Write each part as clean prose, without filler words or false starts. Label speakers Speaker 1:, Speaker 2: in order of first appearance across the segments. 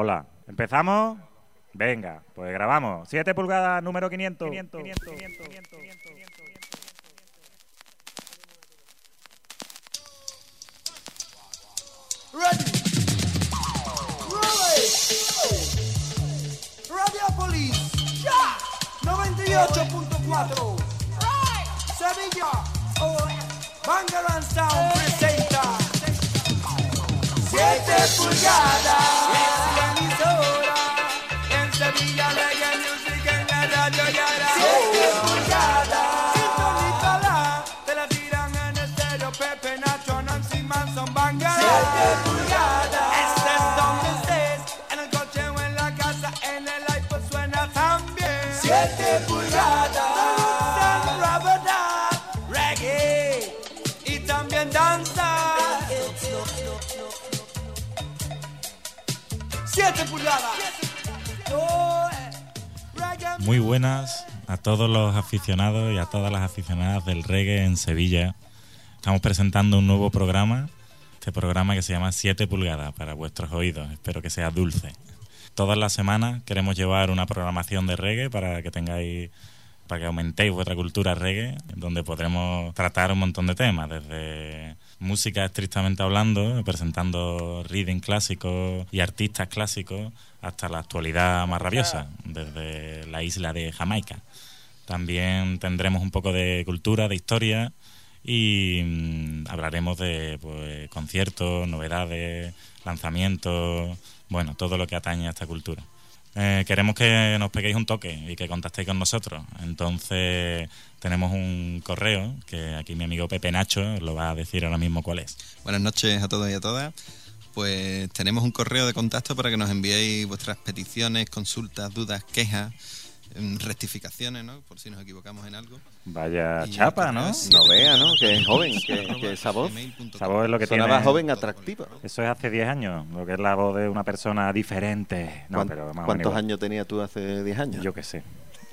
Speaker 1: Hola, ¿empezamos? Venga, pues grabamos. 7 pulgadas, número 500.
Speaker 2: Ready. Radiopolis. 98.4. Sevilla. Bangarang Sound presenta 7 pulgadas. Es la emisora. En Sevilla Reggae Music en la radio y ahora 7 pulgadas. Sintonízala. Te la tiran en estéreo. Pepe, Nacho, Nancy Manson, Bangarang. 7 pulgadas. Estés donde estés. En el coche o en la casa. En el iPod suena también 7 pulgadas. Reggae y también danza. 7 pulgadas.
Speaker 3: Muy buenas a todos los aficionados y a todas las aficionadas del reggae en Sevilla. Estamos presentando un nuevo programa, este programa que se llama 7 pulgadas para vuestros oídos. Espero que sea dulce. Todas las semanas queremos llevar una programación de reggae para que aumentéis vuestra cultura reggae, donde podremos tratar un montón de temas, desde música estrictamente hablando, presentando reading clásicos y artistas clásicos, hasta la actualidad más rabiosa, desde la isla de Jamaica. También tendremos un poco de cultura, de historia, y hablaremos de conciertos, novedades, lanzamientos, bueno, todo lo que atañe a esta cultura. Queremos que nos peguéis un toque y que contactéis con nosotros. Entonces tenemos un correo que aquí mi amigo Pepe Nacho lo va a decir ahora mismo cuál es.
Speaker 4: Buenas noches a todos y a todas. Pues tenemos un correo de contacto para que nos enviéis vuestras peticiones, consultas, dudas, quejas, rectificaciones, ¿no? Por si nos equivocamos en algo.
Speaker 1: Vaya chapa, ¿no?
Speaker 5: No vea, ¿no? Que es joven, que esa voz.
Speaker 1: Esa voz es lo que
Speaker 5: Sonaba
Speaker 1: tiene.
Speaker 5: joven, atractiva.
Speaker 1: Eso es hace 10 años, lo que es la voz de una persona diferente. No, pero más o menos
Speaker 5: ¿Cuántos
Speaker 1: igual.
Speaker 5: años tenías tú hace 10 años?
Speaker 1: Yo qué sé.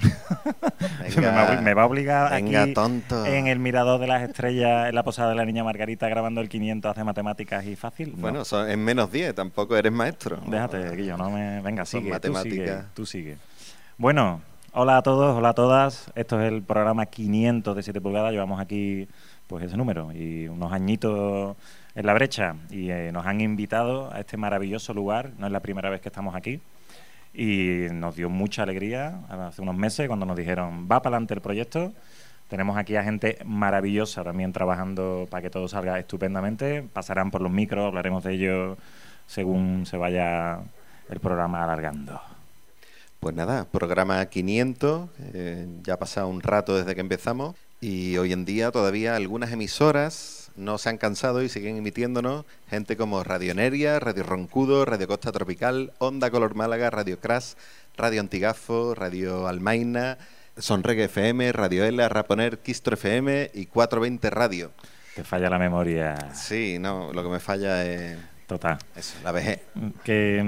Speaker 5: Venga,
Speaker 1: me va a obligar
Speaker 5: venga,
Speaker 1: aquí
Speaker 5: tonto.
Speaker 1: en el Mirador de las Estrellas, en la posada de la Niña Margarita, grabando el 500, hace matemáticas y fácil. No.
Speaker 5: Bueno, en menos 10, tampoco eres maestro.
Speaker 1: Déjate, Guillo, no me... Venga,
Speaker 5: Son
Speaker 1: sigue,
Speaker 5: matemáticas.
Speaker 1: tú sigue. Bueno, hola a todos, hola a todas. Esto es el programa 500 de 7 pulgadas. Llevamos aquí pues ese número y unos añitos en la brecha. Y nos han invitado a este maravilloso lugar. No es la primera vez que estamos aquí. Y nos dio mucha alegría hace unos meses cuando nos dijeron va para adelante el proyecto. Tenemos aquí a gente maravillosa también trabajando para que todo salga estupendamente. Pasarán por los micros, hablaremos de ello según se vaya el programa alargando.
Speaker 5: Pues nada, programa 500, ya ha pasado un rato desde que empezamos y hoy en día todavía algunas emisoras no se han cansado y siguen emitiéndonos, gente como Radio Neria, Radio Roncudo, Radio Costa Tropical, Onda Color Málaga, Radio Crash, Radio Antigafo, Radio Almaina, Sonreggae FM, Radio Ela, Raponer, Quistro FM y 420 Radio.
Speaker 1: Te falla la memoria.
Speaker 5: Sí, no, lo que me falla es...
Speaker 1: Total.
Speaker 5: Eso, la vejez.
Speaker 1: Que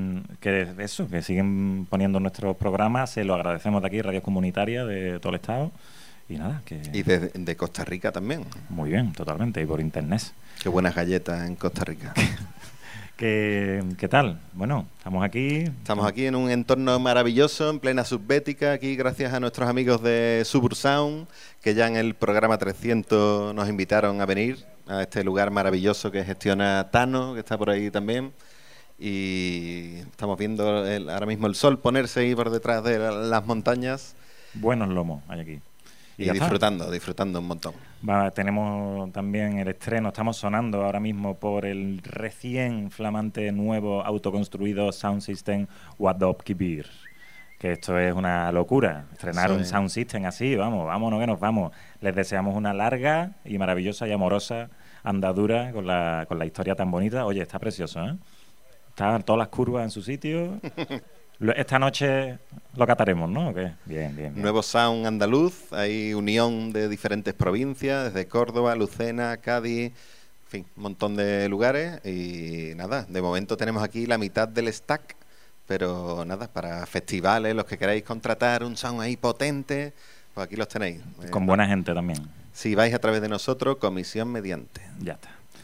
Speaker 1: siguen poniendo nuestros programas, se lo agradecemos de aquí, Radio Comunitaria de todo el estado. Y nada, que...
Speaker 5: Y de Costa Rica también.
Speaker 1: Muy bien, totalmente, y por internet.
Speaker 5: Qué buenas galletas en Costa Rica.
Speaker 1: ¿Qué tal? Bueno, estamos aquí.
Speaker 5: Estamos aquí en un entorno maravilloso, en plena subbética, aquí gracias a nuestros amigos de Subursound, que ya en el programa 300 nos invitaron a venir a este lugar maravilloso que gestiona Tano, que está por ahí también. Y estamos viendo ahora mismo el sol ponerse ahí por detrás de las montañas.
Speaker 1: Buenos lomos hay aquí.
Speaker 5: Y disfrutando un montón.
Speaker 1: Tenemos también el estreno, estamos sonando ahora mismo por el recién flamante nuevo autoconstruido Sound System Wadop Kibir. Que esto es una locura, estrenar un Sound System así, vámonos que nos vamos. Les deseamos una larga y maravillosa y amorosa andadura con la historia tan bonita. Oye, está precioso, ¿eh? Están todas las curvas en su sitio. Esta noche lo cataremos, ¿no? ¿O qué? Bien.
Speaker 5: Nuevo sound andaluz, hay unión de diferentes provincias, desde Córdoba, Lucena, Cádiz, en fin, un montón de lugares. Y nada, de momento tenemos aquí la mitad del stack, pero nada, para festivales, los que queráis contratar un sound ahí potente, pues aquí los tenéis.
Speaker 1: Con buena gente también.
Speaker 5: Si vais a través de nosotros, comisión mediante.
Speaker 1: Ya está.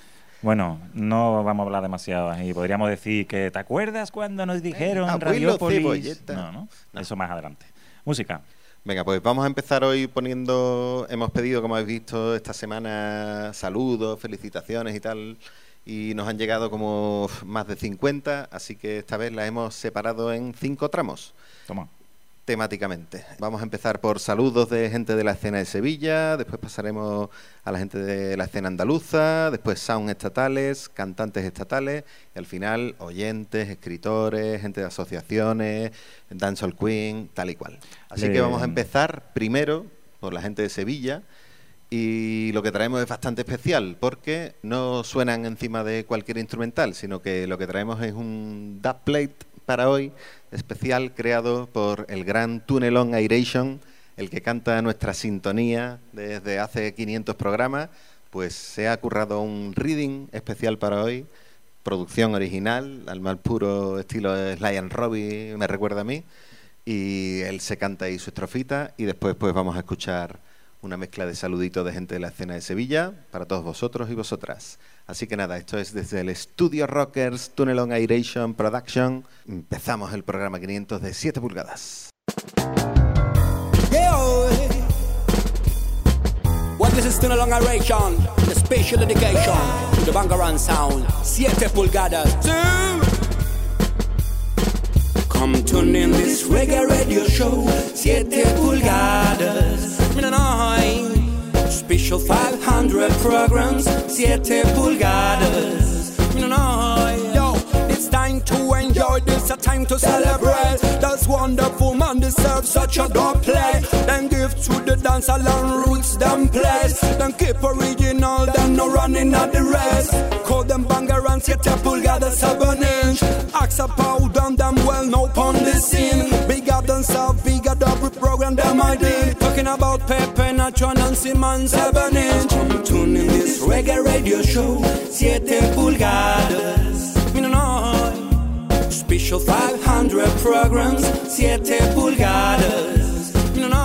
Speaker 1: Bueno, no vamos a hablar demasiado ahí. Podríamos decir que ¿te acuerdas cuando nos dijeron
Speaker 5: abuelo
Speaker 1: Radiópolis?
Speaker 5: Cebolleta.
Speaker 1: No, eso más adelante. Música.
Speaker 5: Venga, pues vamos a empezar hoy poniendo... Hemos pedido, como habéis visto, esta semana saludos, felicitaciones y tal, y nos han llegado como más de 50, así que esta vez las hemos separado en 5 tramos.
Speaker 1: Toma.
Speaker 5: Temáticamente. Vamos a empezar por saludos de gente de la escena de Sevilla, después pasaremos a la gente de la escena andaluza, después sound estatales, cantantes estatales, y al final oyentes, escritores, gente de asociaciones, dancehall queen, tal y cual. Así que vamos a empezar primero por la gente de Sevilla, y lo que traemos es bastante especial, porque no suenan encima de cualquier instrumental, sino que lo que traemos es un dubplate para hoy, especial, creado por el gran Tunelong Airation, el que canta nuestra sintonía desde hace 500 programas, pues se ha currado un reading especial para hoy, producción original, al más puro estilo de Sly and Robbie, me recuerda a mí, y él se canta ahí su estrofita, y después pues vamos a escuchar una mezcla de saluditos de gente de la escena de Sevilla para todos vosotros y vosotras. Así que nada, esto es desde el Studio Rockers Tunelong Airation Production. Empezamos el programa 500 de 7 pulgadas.
Speaker 6: Well, this is Tunelong Airation, the special dedication to the Bangaran sound. 7 pulgadas. Come tune in this reggae radio show. 7 pulgadas. Special 500 programs. 7 pulgadas. Yo, it's time to enjoy this, a time to celebrate. That's wonderful, man, deserve such a dub play. Then give to the dance along roots, them place. Then keep original, then no running at the race. Call them Bangaran, 7 pulgadas, 7 inch. Axe a powder, them well know on the scene. Bigger than South, bigger double program, them I did. Talking about Pepe, Nacho, and Nancy Man, 7 inch. Come tune in this reggae radio show, 7 pulgadas. Special 500 programs, 7 pulgadas.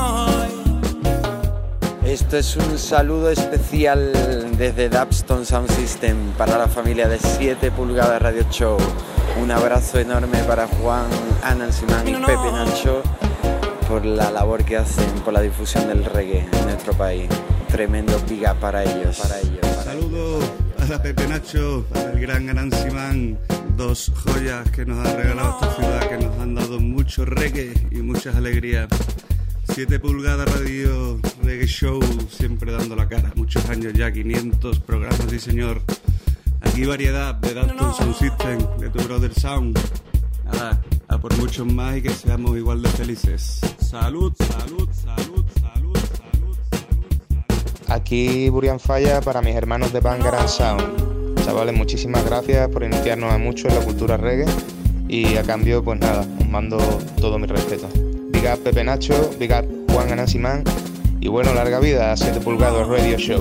Speaker 7: Esto es un saludo especial desde Dubstone Sound System para la familia de 7 pulgadas Radio Show. Un abrazo enorme para Juan, Ana, Simán y Pepe Nacho por la labor que hacen por la difusión del reggae en nuestro país. Tremendo big up para ellos.
Speaker 8: Saludos a la Pepe Nacho, al gran Anansiman, 2 joyas que nos ha regalado esta ciudad, que nos han dado mucho reggae y muchas alegrías. 7 pulgadas radio, reggae show, siempre dando la cara. Muchos años ya, 500 programas, sí señor. Aquí variedad de Dubstone Sound System, de tu brother Sound. Nada, a por muchos más y que seamos igual de felices. Salud, salud, salud, salud, salud, salud.
Speaker 9: Aquí Burian Falla para mis hermanos de Bangaran Sound. Chavales, muchísimas gracias por iniciarnos a mucho en la cultura reggae y a cambio, pues nada, os mando todo mi respeto. Big up Pepe Nacho, big up Juan Anansiman y bueno, larga vida a 7 pulgadas Radio Show.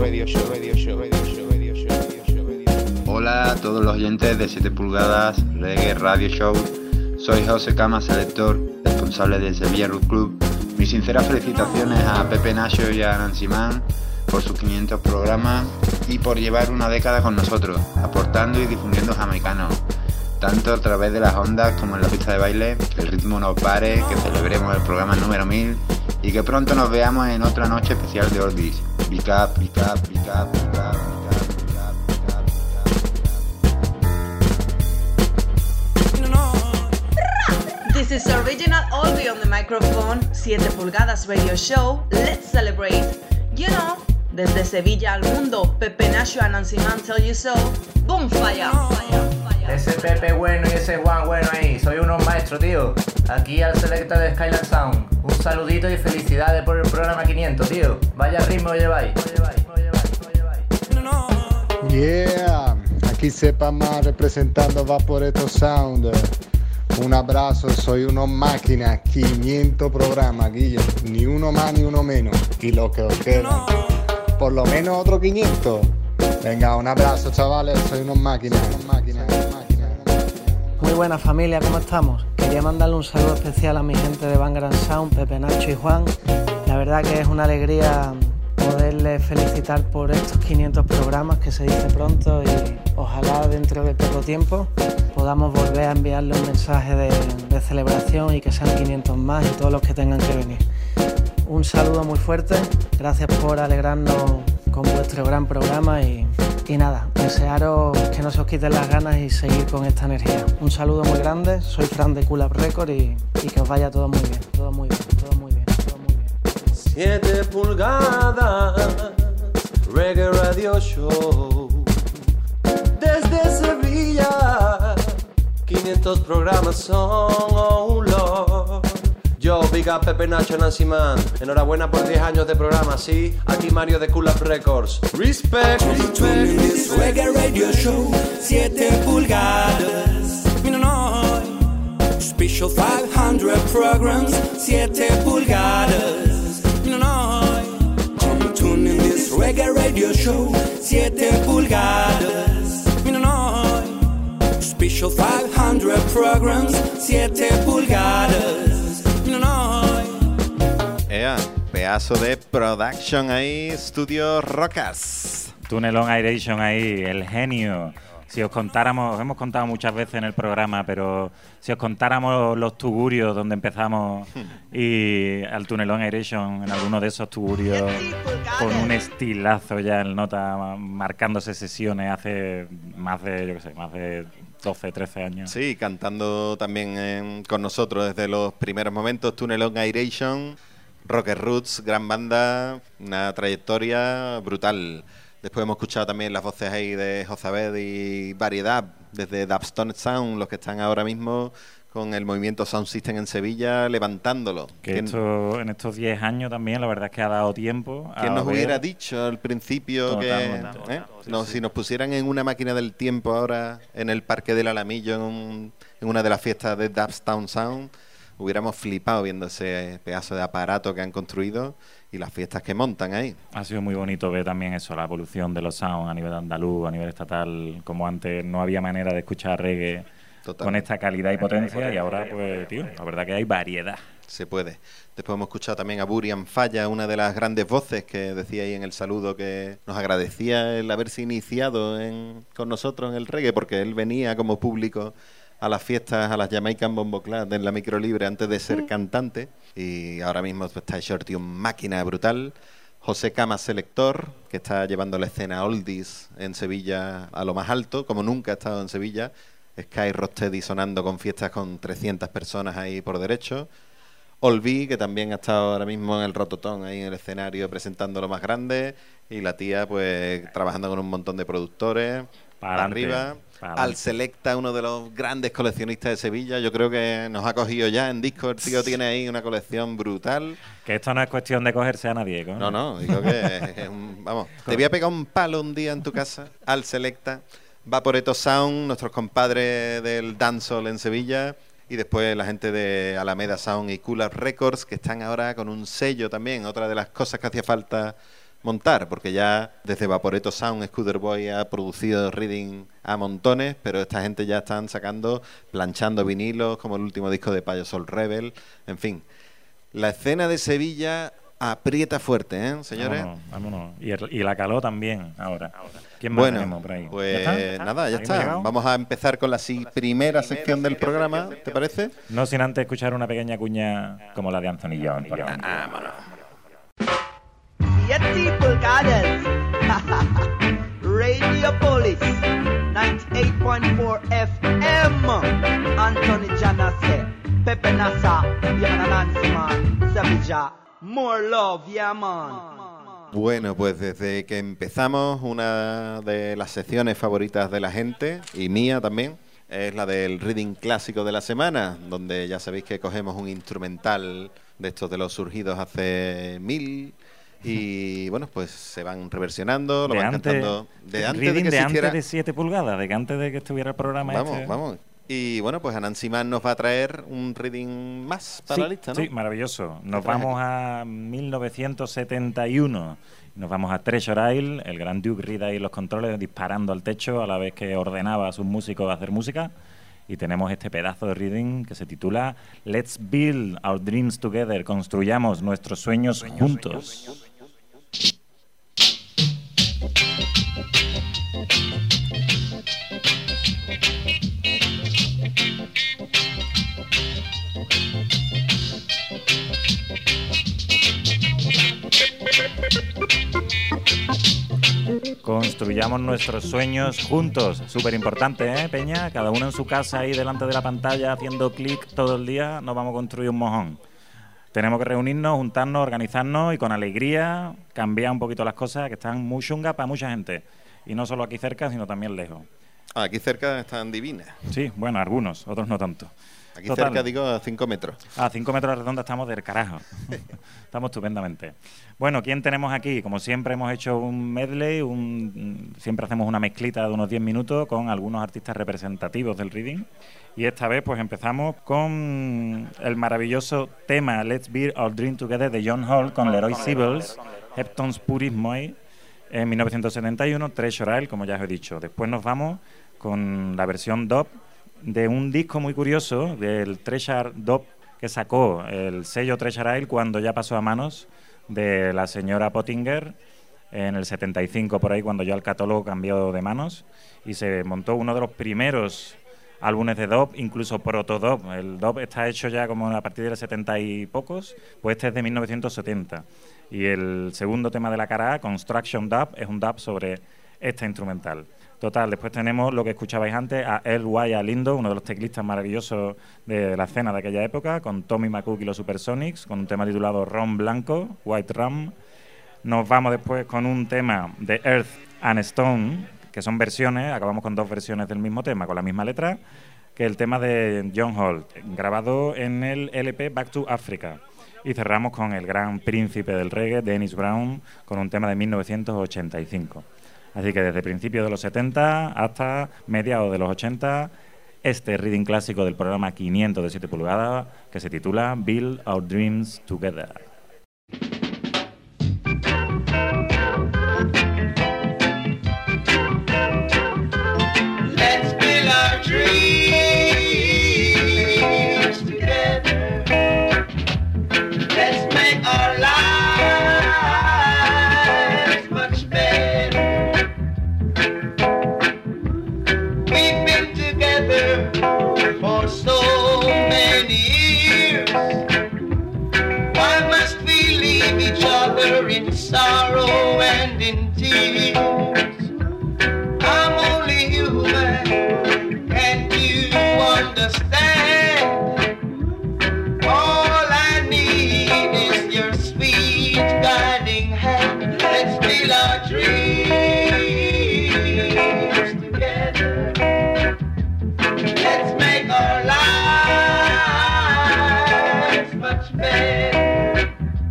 Speaker 10: Hola a todos los oyentes de 7 pulgadas Reggae Radio Show. Soy José Cama, selector, responsable del Sevilla Root Club. Mis sinceras felicitaciones a Pepe Nacho y a Nancy Man por sus 500 programas y por llevar una década con nosotros, aportando y difundiendo jamaicano, tanto a través de las ondas como en la pista de baile. Que el ritmo no pare, que celebremos el programa número 1000 y que pronto nos veamos en otra noche especial de Oldies. Big up, big up, big up, big up, big up.
Speaker 11: This is original Oldie on the microphone, 7 pulgadas radio show, let's celebrate. You know, desde Sevilla al mundo, Pepe Nacho and Nancy Man tell you so, boom fire.
Speaker 12: Ese Pepe bueno y ese Juan bueno ahí, soy unos maestros, tío. Aquí al selector de Skyland Sound, un saludito y felicidades por el programa 500, tío. Vaya ritmo lleváis.
Speaker 13: Yeah, aquí Sepa Más representando Vaporetto Sound. Un abrazo, soy unos máquinas, 500 programas, Guille, ni uno más ni uno menos, y lo que os queda, por lo menos otro 500. Venga, un abrazo, chavales, soy unos máquinas.
Speaker 14: Muy buena familia, ¿cómo estamos? Quería mandarle un saludo especial a mi gente de Bangaran Sound, Pepe Nacho y Juan. La verdad que es una alegría poderles felicitar por estos 500 programas que se dice pronto y ojalá dentro de poco tiempo podamos volver a enviarle un mensaje de celebración y que sean 500 más y todos los que tengan que venir. Un saludo muy fuerte, gracias por alegrarnos con vuestro gran programa y nada, desearos que no se os quiten las ganas y seguir con esta energía. Un saludo muy grande, soy Fran de Cool Up Record y que os vaya todo muy bien, todo muy bien, todo muy bien, todo muy bien.
Speaker 15: 7 pulgadas, Reggae Radio Show. Desde Sevilla, 500 programas son un lot. Yo, Big Up, Pepe Nacho, Nancy Man. Enhorabuena por 10 años de programa, sí. Aquí Mario de Cool Up Records. Respect, respect.
Speaker 6: This Reggae Radio Show, 7 pulgadas. Mira, no. Special 500 programs, 7 pulgadas. Mira, no. Tune in this Reggae Radio Show, 7 pulgadas. Mira, no. Special 500 programs, 7 pulgadas.
Speaker 5: Pedazo de production ahí, Studio Rocas.
Speaker 1: Tunelon Aeration ahí, el genio. Si os contáramos, hemos contado muchas veces en el programa, pero si os contáramos los tugurios donde empezamos y al Tunelon Aeration, en alguno de esos tugurios, con un estilazo ya en nota, marcándose sesiones hace más de, yo qué sé, más de 12, 13 años.
Speaker 5: Sí, cantando también con nosotros desde los primeros momentos, Tunelon Aeration, Rocket Roots, gran banda, una trayectoria brutal. Después hemos escuchado también las voces ahí de Jozabed y Variedad, desde Dubstone Sound, los que están ahora mismo con el movimiento Sound System en Sevilla, levantándolo.
Speaker 1: Que esto, en estos 10 años también, la verdad es que ha dado tiempo.
Speaker 5: ¿Quién nos hubiera dicho al principio si nos pusieran en una máquina del tiempo ahora en el Parque del Alamillo, en una de las fiestas de Dubstone Sound, hubiéramos flipado viendo ese pedazo de aparato que han construido y las fiestas que montan ahí.
Speaker 1: Ha sido muy bonito ver también eso, la evolución de los sounds a nivel andaluz, a nivel estatal, como antes no había manera de escuchar reggae con esta calidad y potencia, y ahora, pues, tío, la verdad que hay variedad.
Speaker 5: Se puede. Después hemos escuchado también a Burian Falla, una de las grandes voces que decía ahí en el saludo que nos agradecía el haberse iniciado con nosotros en el reggae, porque él venía como público a las fiestas, a las Jamaican Bombo Club en la Micro Libre antes de ser cantante, y ahora mismo está Shorty, un máquina brutal. José Cama Selector, que está llevando la escena oldies en Sevilla a lo más alto, como nunca ha estado en Sevilla. Sky Rocksteady sonando con fiestas con 300 personas ahí por derecho. Olvi, que también ha estado ahora mismo en el Rototón, ahí en el escenario presentando lo más grande. Y la tía, pues, trabajando con un montón de productores. Para arriba. Al Selecta, uno de los grandes coleccionistas de Sevilla. Yo creo que nos ha cogido ya en disco. El tío tiene ahí una colección brutal.
Speaker 1: Que esto no es cuestión de cogerse a nadie, ¿no?
Speaker 5: No, digo que vamos, te voy a pegar un palo un día en tu casa. Al Selecta. Vaporetto Sound, nuestros compadres del dancehall en Sevilla, y después la gente de Alameda Sound y Cool Up Records, que están ahora con un sello también, otra de las cosas que hacía falta montar, porque ya desde Vaporetto Sound, Scooter Boy ha producido reading a montones, pero esta gente ya están sacando, planchando vinilos, como el último disco de Payo Soul Rebel, en fin. La escena de Sevilla aprieta fuerte, ¿eh, señores?
Speaker 1: Vámonos. Y la caló también, ahora. ¿Quién más tenemos por ahí?
Speaker 5: Pues
Speaker 1: ¿Ya
Speaker 5: está. Vamos a empezar con la primera sección del programa, ¿te parece?
Speaker 1: No sin antes escuchar una pequeña cuña como la de Anthony John.
Speaker 5: Vámonos.
Speaker 16: 7 pulgadas. Radio Police 98.4 FM. Anthony Janase, Pepe Nasa, Nancy Man, Sevilla. More love, yeah man.
Speaker 5: Bueno, pues desde que empezamos, una de las secciones favoritas de la gente, y mía también, es la del reading clásico de la semana, donde ya sabéis que cogemos un instrumental de estos de los surgidos hace 1000, y bueno, pues se van reversionando, lo van cantando de antes de que existiera.
Speaker 1: Antes de 7 pulgadas, de que antes de que estuviera el programa.
Speaker 5: Vamos. Y bueno, pues Nancy Man nos va a traer un reading más para la lista, ¿no?
Speaker 1: Sí, maravilloso. Nos vamos a 1971. Nos vamos a Treasure Isle, el gran Duke Reed ahí en los controles disparando al techo a la vez que ordenaba a sus músicos a hacer música. Y tenemos este pedazo de reading que se titula Let's Build Our Dreams Together. Construyamos nuestros sueños juntos. construyamos nuestros sueños juntos. Súper importante, ¿eh, Peña? Cada uno en su casa ahí delante de la pantalla haciendo clic todo el día, no vamos a construir un mojón. Tenemos que reunirnos, juntarnos, organizarnos y con alegría cambiar un poquito las cosas que están muy chungas para mucha gente. Y no solo aquí cerca, sino también lejos.
Speaker 5: Aquí cerca están divinas.
Speaker 1: Sí, bueno, algunos, otros no tanto.
Speaker 5: Aquí cerca, digo, a 5 metros.
Speaker 1: A 5 metros redonda estamos del carajo. Estamos estupendamente. Bueno, ¿quién tenemos aquí? Como siempre hemos hecho un medley, siempre hacemos una mezclita de unos 10 minutos con algunos artistas representativos del reading. Y esta vez pues empezamos con el maravilloso tema Let's Beer or Drink Together de John Hall con Leroy Sibbles, Hepton's Puris Moy en 1971, Treasure Isle, como ya os he dicho. Después nos vamos con la versión dub de un disco muy curioso del Treasure Dub que sacó el sello Treasure Isle cuando ya pasó a manos de la señora Pottinger en el 75 por ahí, cuando ya el catálogo cambió de manos y se montó uno de los primeros álbumes de dub, incluso proto-dub. El dub está hecho ya como a partir de los 70 y pocos, pues este es de 1970. Y el segundo tema de la cara A, Construction Dub, es un dub sobre esta instrumental. Total, después tenemos lo que escuchabais antes a L.Y. Alindo, uno de los teclistas maravillosos de la escena de aquella época, con Tommy McCook y los Supersonics, con un tema titulado Ron Blanco, White Rum. Nos vamos después con un tema de Earth and Stone, que son versiones, acabamos con 2 versiones del mismo tema, con la misma letra, que el tema de John Hall, grabado en el LP Back to Africa. Y cerramos con el gran príncipe del reggae, Dennis Brown, con un tema de 1985. Así que desde principios de los 70 hasta mediados de los 80, este reading clásico del programa 500 de 7 pulgadas, que se titula Build Our Dreams Together.
Speaker 2: Let's build our dreams together. Let's make our lives much better. We've been together for so many years. Why must we leave each other in sorrow and in tears? I'm only human, can't you understand? All I need is your sweet guiding hand. Let's build our dreams together. Let's make our lives much better.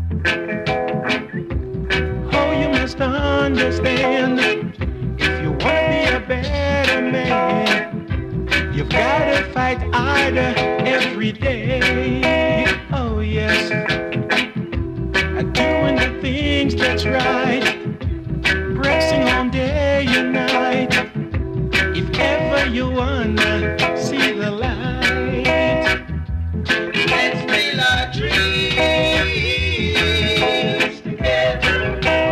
Speaker 17: Oh, you must understand, if you want to be a better man, you've got to fight harder every day. Oh, yes. Doing the things that's right, pressing on day and night. If ever you wanna see the light,
Speaker 2: let's build our dreams together.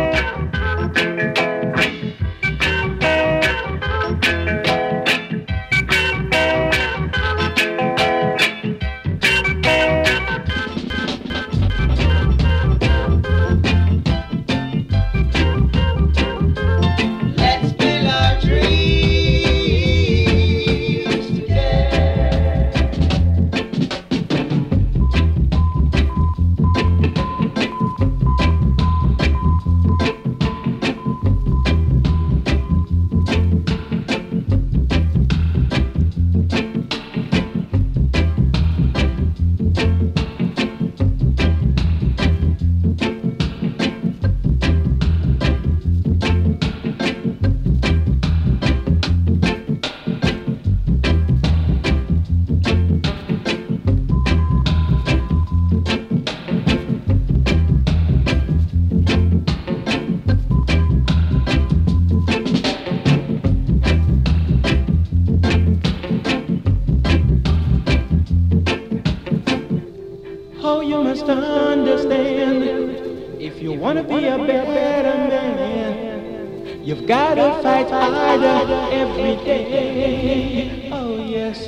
Speaker 2: Let's build our dreams together.
Speaker 17: oh, you must understand, if you wanna be a better man, you've got to fight harder every day. Oh, yes.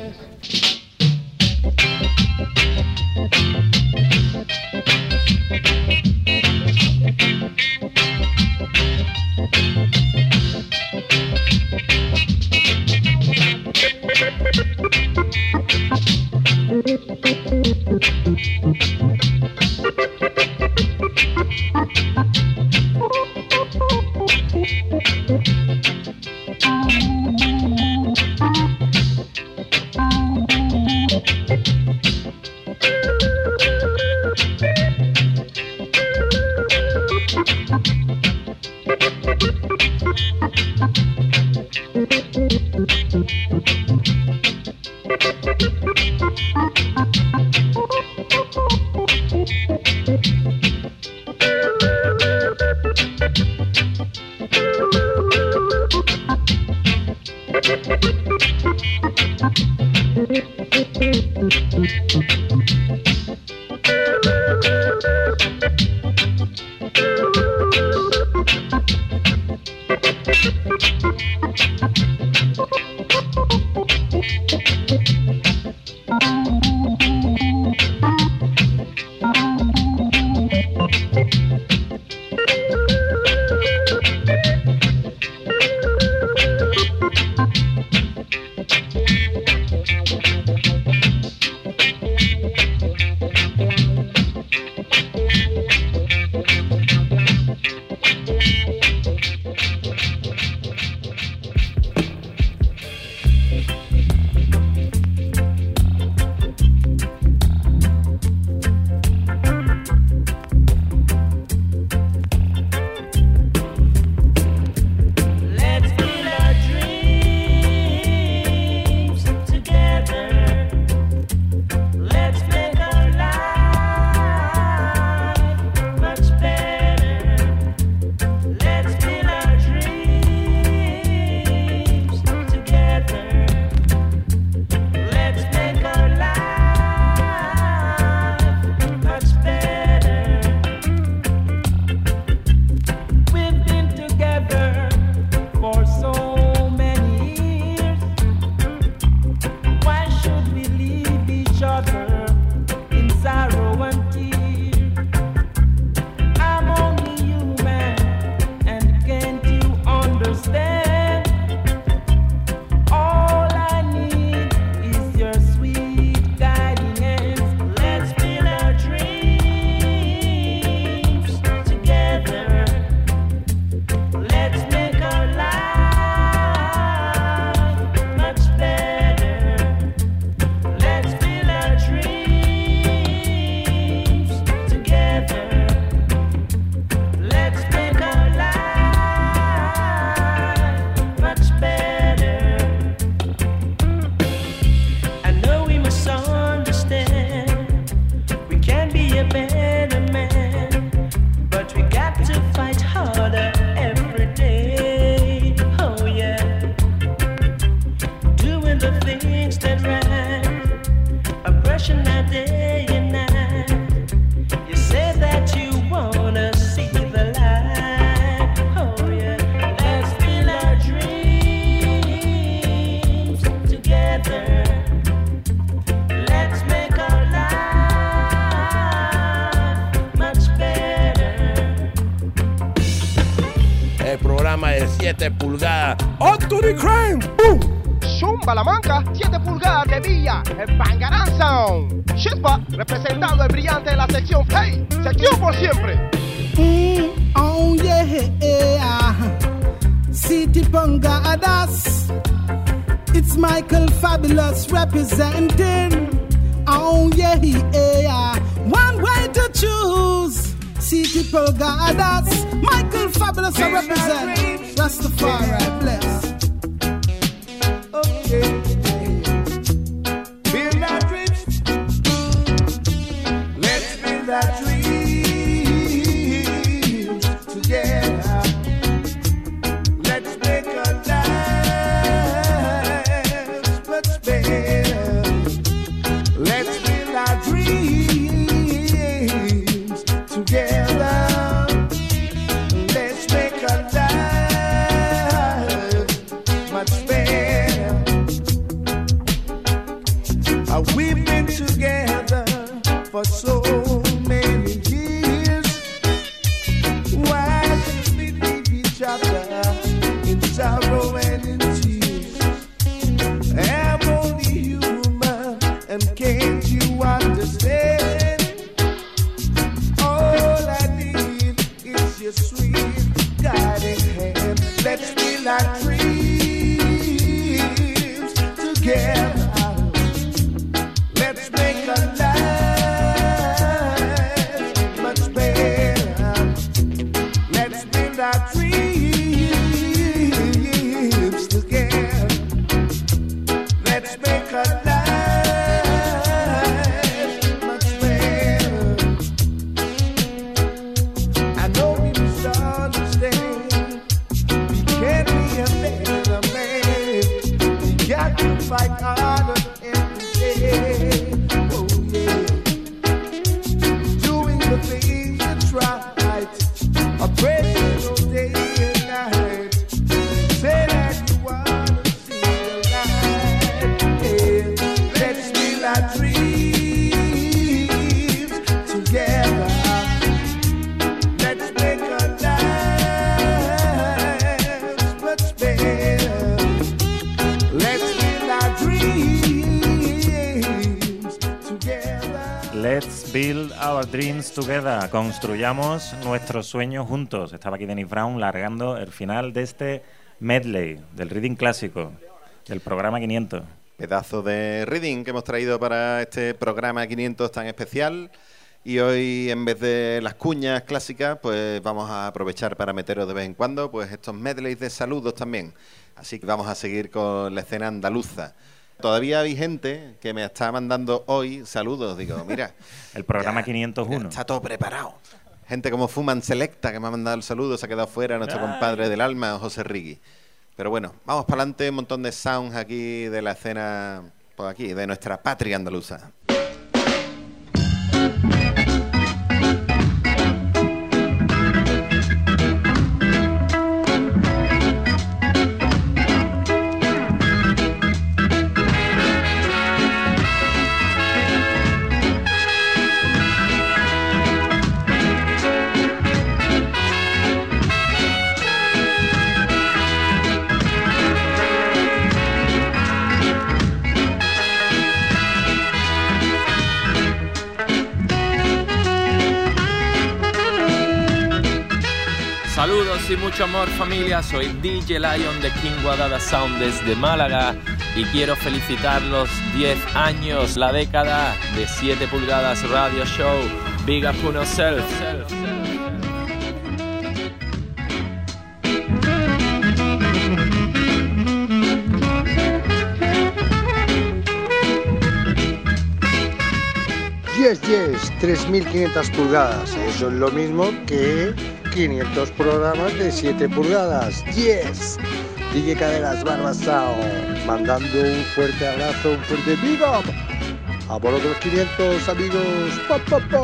Speaker 18: programa de 7 pulgadas. ¡On to the crime! ¡Boom!
Speaker 19: Zumba la manca, 7 pulgadas de Villa, el Bangarang Sound. Chispa, representando el brillante de la sección. ¡Hey! ¡Sección por siempre!
Speaker 20: Oh yeah, City Pungadas. It's Michael Fabulous representing. Oh yeah, one way to choose. City Pungadas. Michael Fabulous represent. Rastafari bless.
Speaker 19: Okay. Build our dreams. Let's build our dreams together. Let's make our lives much better. Let's build our dreams together. Let's make our lives much better. We've been together for so many years. Why should we leave each other in sorrow and in tears? I'm only human, and can't you understand?
Speaker 2: Let's build our dreams together. Let's make a life much better. Let's build our dreams together. Let's make a life much better. I know we misunderstand. We can't be a better man. We got to fight harder every day. Oh yeah. Doing the things that's right. A praying all day and night. Say that you wanna see the light. Yeah. Let's build our dreams together. Let's make our lives much better. Let's build our dreams together.
Speaker 1: Let's build our dreams together. Construyamos nuestros sueños juntos. Estaba aquí Dennis Brown largando el final de este medley del reading clásico del programa 500.
Speaker 5: Pedazo de reading que hemos traído para este programa 500 tan especial. Y hoy, en vez de las cuñas clásicas, pues vamos a aprovechar para meteros de vez en cuando pues estos medleys de saludos también. Así que vamos a seguir con la escena andaluza. Todavía hay gente que me está mandando hoy saludos. Digo, mira,
Speaker 1: El programa
Speaker 5: ya
Speaker 1: 501.
Speaker 5: está todo preparado. Gente como Fuman Selecta, que me ha mandado el saludo, se ha quedado fuera, nuestro compadre del alma, José Rigui. Pero bueno, vamos para adelante, un montón de sounds aquí de la escena, pues aquí, de nuestra patria andaluza.
Speaker 21: Saludos y mucho amor familia, soy DJ Lion de King Guadada Sound desde Málaga y quiero felicitar los 10 años, la década de 7 pulgadas Radio Show. Big up on yourself.
Speaker 13: Yes, 3.500 pulgadas. Eso es lo mismo que 500 programas de 7 pulgadas. Yes. DJ Caderas Barba Sound, mandando un fuerte abrazo, un fuerte big up. A por otros 500 amigos. ¡Pa, pa, pa!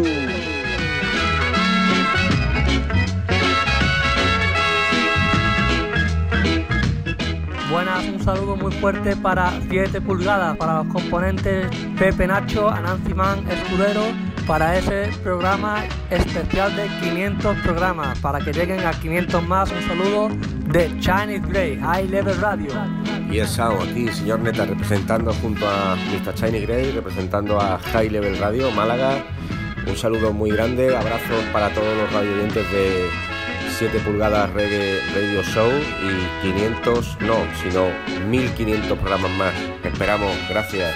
Speaker 22: Buenas, un saludo muy fuerte para 7 pulgadas, para los componentes Pepe Nacho, Anansi Man, Escudero, para ese programa especial de 500 programas, para que lleguen a 500 más. Un saludo de Chinese Grey, High Level Radio.
Speaker 23: Y es Sao, aquí, señor Neta, representando junto a Mr. Chinese Grey, representando a High Level Radio, Málaga. Un saludo muy grande, abrazos para todos los radioyentes de 7 pulgadas Reggae Radio Show y 500, no, sino 1500 programas más. Esperamos, gracias.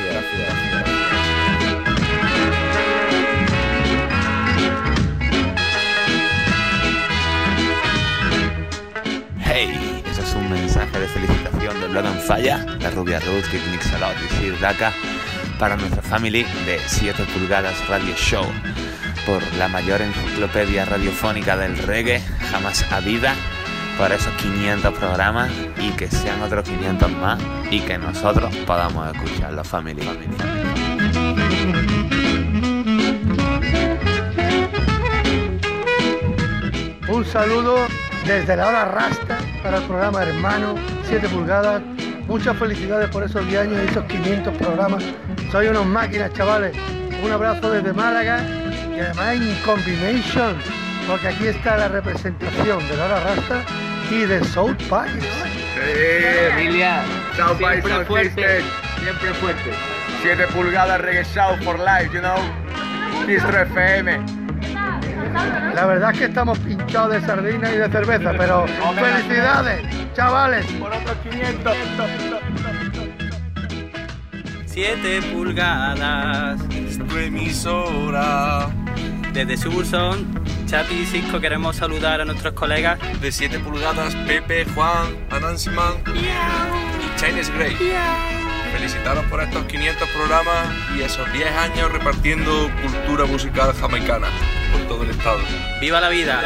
Speaker 24: Hey, eso es un mensaje de felicitación de Blood and Fire, la Rubia Ruth, Kid Mixalot y Sir Daka para nuestra family de 7 pulgadas Radio Show, por la mayor enciclopedia radiofónica del reggae jamás habida, por esos 500 programas y que sean otros 500 más y que nosotros podamos escucharlo, family.
Speaker 25: Un saludo desde la hora rasta para el programa Hermano 7 pulgadas. Muchas felicidades por esos 10 años y esos 500 programas. Soy unos máquinas, chavales. Un abrazo desde Málaga y además en combination, porque aquí está la representación de la hora rasta y de South Pie.
Speaker 26: Emilia,
Speaker 25: South Pie
Speaker 26: siempre fuerte, siempre fuerte. 7 pulgadas Reggae Show for life, you know. Distro FM.
Speaker 25: La verdad es que estamos pinchados de sardina y de cerveza, pero felicidades, chavales.
Speaker 26: Por otros 500.
Speaker 3: 7 pulgadas.
Speaker 18: Es tu emisora.
Speaker 3: Desde Suburson, Chapi y Cisco queremos saludar a nuestros colegas
Speaker 18: De 7 pulgadas, Pepe, Juan, Anansiman y Chinese Grey. Felicitaros por estos 500 programas y esos 10 años repartiendo cultura musical jamaicana por todo el estado.
Speaker 3: ¡Viva la vida!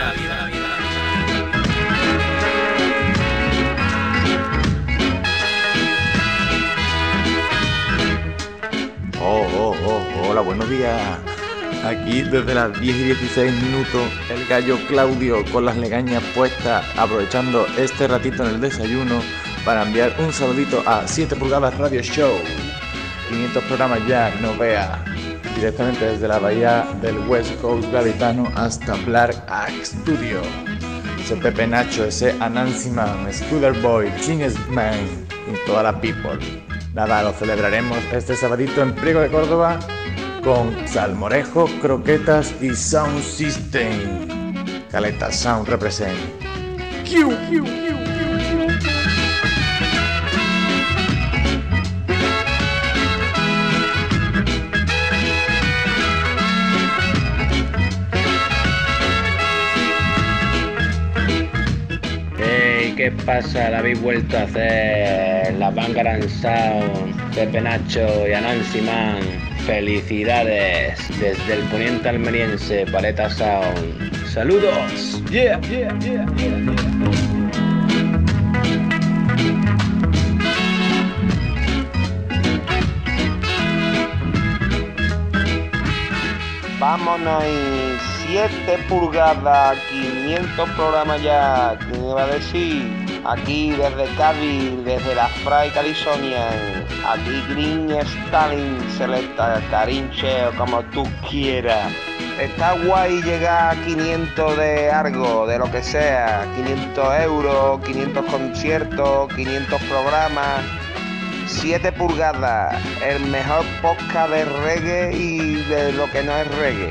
Speaker 4: Hola, buenos días. Aquí desde las 10 y 16 minutos, el gallo Claudio con las legañas puestas, aprovechando este ratito en el desayuno para enviar un saludito a 7 pulgadas Radio Show. 500 programas ya, no vea. Directamente desde la bahía del West Coast gaditano hasta Black Axe Studio. Ese Pepe Nacho, ese Anansi Man, Scooter Boy, Genius Man y toda la people. Nada, lo celebraremos este sabadito en Priego de Córdoba con salmorejo, croquetas y sound system. Caleta Sound represent.
Speaker 7: ¿Qué pasa? La habéis vuelto a hacer la Bangaran Sound, Pepe Nacho y Anansi Man. Felicidades desde el poniente almeriense, Paleta Sound. ¡Saludos! ¡Yeah!
Speaker 19: Vámonos ahí, 7 pulgadas, 500 programas ya, ¿qué me va a decir? Aquí desde Cádiz, desde la Fray Calisonian, aquí Green Stalin Selecta, Carinche o como tú quieras. Está guay llegar a 500 de algo, de lo que sea, 500 euros, 500 conciertos, 500 programas. 7 pulgadas, el mejor podcast de reggae y de lo que no es reggae.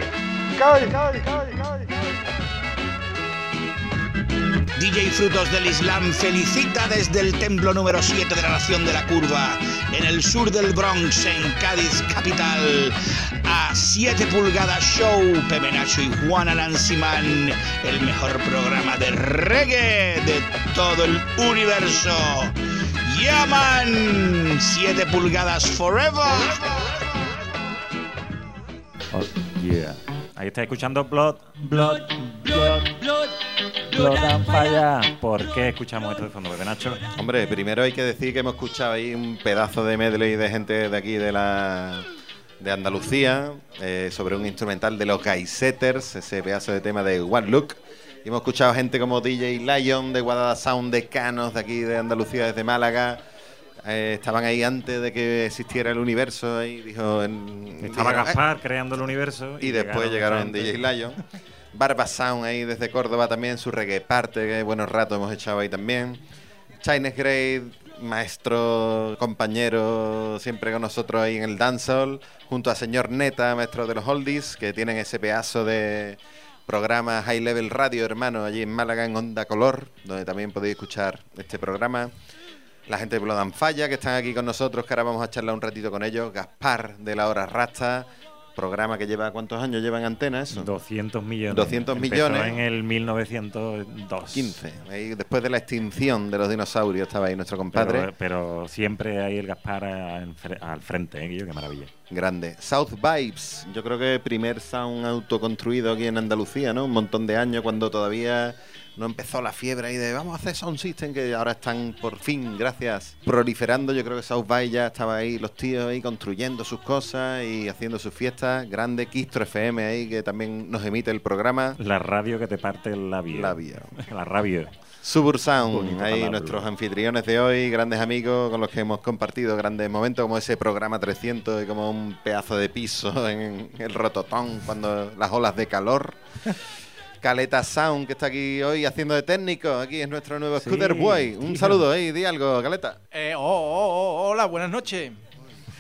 Speaker 8: DJ Frutos del Islam felicita desde el templo número 7 de la Nación de la Curva, en el sur del Bronx, en Cádiz capital, a 7 pulgadas show, Pepe Nacho y Juan Anansi Man, el mejor programa de reggae de todo el universo. Yeah, man, 7 pulgadas forever.
Speaker 1: Oh, yeah. Ahí está escuchando Blood and Fire. ¿Por qué escuchamos esto de fondo, Pepe Nacho?
Speaker 5: Hombre, primero hay que decir que hemos escuchado ahí un pedazo de medley de gente de aquí de Andalucía, sobre un instrumental de los Gaisetters, ese pedazo de tema de One Look. Y hemos escuchado gente como DJ Lion de Guadada Sound, de Canos, de aquí de Andalucía, desde Málaga. Estaban ahí antes de que existiera el universo. Ahí
Speaker 1: estaba Gaspar creando el universo.
Speaker 5: Y después llegaron DJ Lion. Barba Sound ahí desde Córdoba también, su reggae parte, que buenos ratos hemos echado ahí también. Chinese Grey, maestro, compañero, siempre con nosotros ahí en el dancehall, junto a señor Neta, maestro de los oldies, que tienen ese pedazo de programa High Level Radio, hermano, allí en Málaga, en Onda Color, donde también podéis escuchar este programa. La gente de Blood and Fire, que están aquí con nosotros, que ahora vamos a charlar un ratito con ellos. Gaspar, de la Hora Rasta, programa que lleva, ¿cuántos años lleva en antena eso?
Speaker 1: 200 millones.
Speaker 5: 200 millones.
Speaker 1: Empezó en el 1902.
Speaker 5: 15. Ahí, después de la extinción de los dinosaurios estaba ahí nuestro compadre.
Speaker 1: Pero siempre hay el Gaspar al frente, Guillo, qué maravilla.
Speaker 5: Grande. South Vibes, yo creo que primer sound autoconstruido aquí en Andalucía, ¿no? Un montón de años, cuando todavía no empezó la fiebre ahí de vamos a hacer sound system, que ahora están por fin, gracias, proliferando. Yo creo que South Vibes ya estaba ahí, los tíos ahí construyendo sus cosas y haciendo sus fiestas. Grande. Quistro FM ahí, que también nos emite el programa.
Speaker 1: La radio que te parte el labio. La radio.
Speaker 5: Subur Sound, ahí nuestros anfitriones de hoy, grandes amigos con los que hemos compartido grandes momentos, como ese programa 300 y como un pedazo de piso en el Rototón cuando las olas de calor. Caleta Sound, que está aquí hoy haciendo de técnico. Aquí es nuestro nuevo Scooter Boy. Un saludo, di algo, Caleta.
Speaker 9: Hola, buenas noches.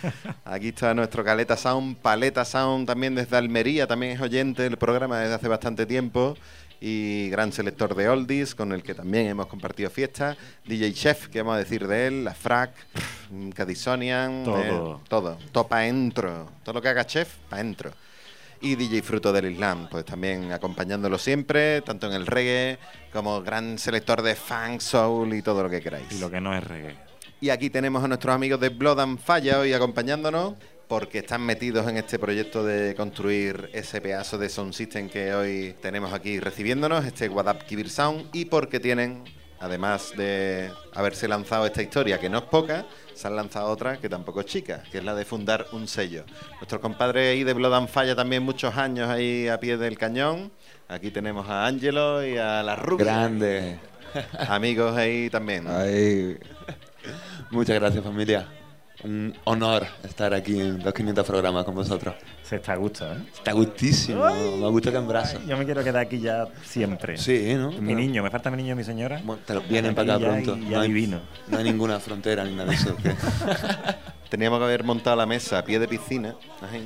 Speaker 5: Aquí está nuestro Caleta Sound, Paleta Sound, también desde Almería, también es oyente del programa desde hace bastante tiempo y gran selector de oldies, con el que también hemos compartido fiestas. DJ Chef, ¿qué vamos a decir de él? La Frac, Cadisonian, todo pa' entro. Todo lo que haga Chef, pa' entro. Y DJ Fruto del Islam, pues también acompañándolo siempre, tanto en el reggae como gran selector de funk, soul y todo lo que queráis.
Speaker 1: Y lo que no es reggae.
Speaker 5: Y aquí tenemos a nuestros amigos de Blood and Fire hoy acompañándonos, porque están metidos en este proyecto de construir ese pedazo de sound system que hoy tenemos aquí recibiéndonos, este Wadab Kibir Sound, y porque tienen, además de haberse lanzado esta historia, que no es poca, se han lanzado otra que tampoco es chica, que es la de fundar un sello. Nuestros compadres ahí de Blood and Fire también muchos años ahí a pie del cañón. Aquí tenemos a Ángelo y a la Rubia.
Speaker 24: Grande.
Speaker 5: Amigos ahí también.
Speaker 24: Ahí. Muchas gracias, familia. Un honor estar aquí en los 500 programas con vosotros.
Speaker 1: Se está a gusto, ¿eh?
Speaker 24: Está gustísimo.
Speaker 1: Ay,
Speaker 24: me gusta que en brazos.
Speaker 1: Yo me quiero quedar aquí ya siempre.
Speaker 24: Sí, ¿no?
Speaker 1: Mi niño, me falta mi niño y mi señora.
Speaker 24: Bueno, vienen para acá pronto.
Speaker 1: Ya divino.
Speaker 24: No hay ninguna frontera ni nada de eso.
Speaker 5: Teníamos que haber montado la mesa a pie de piscina.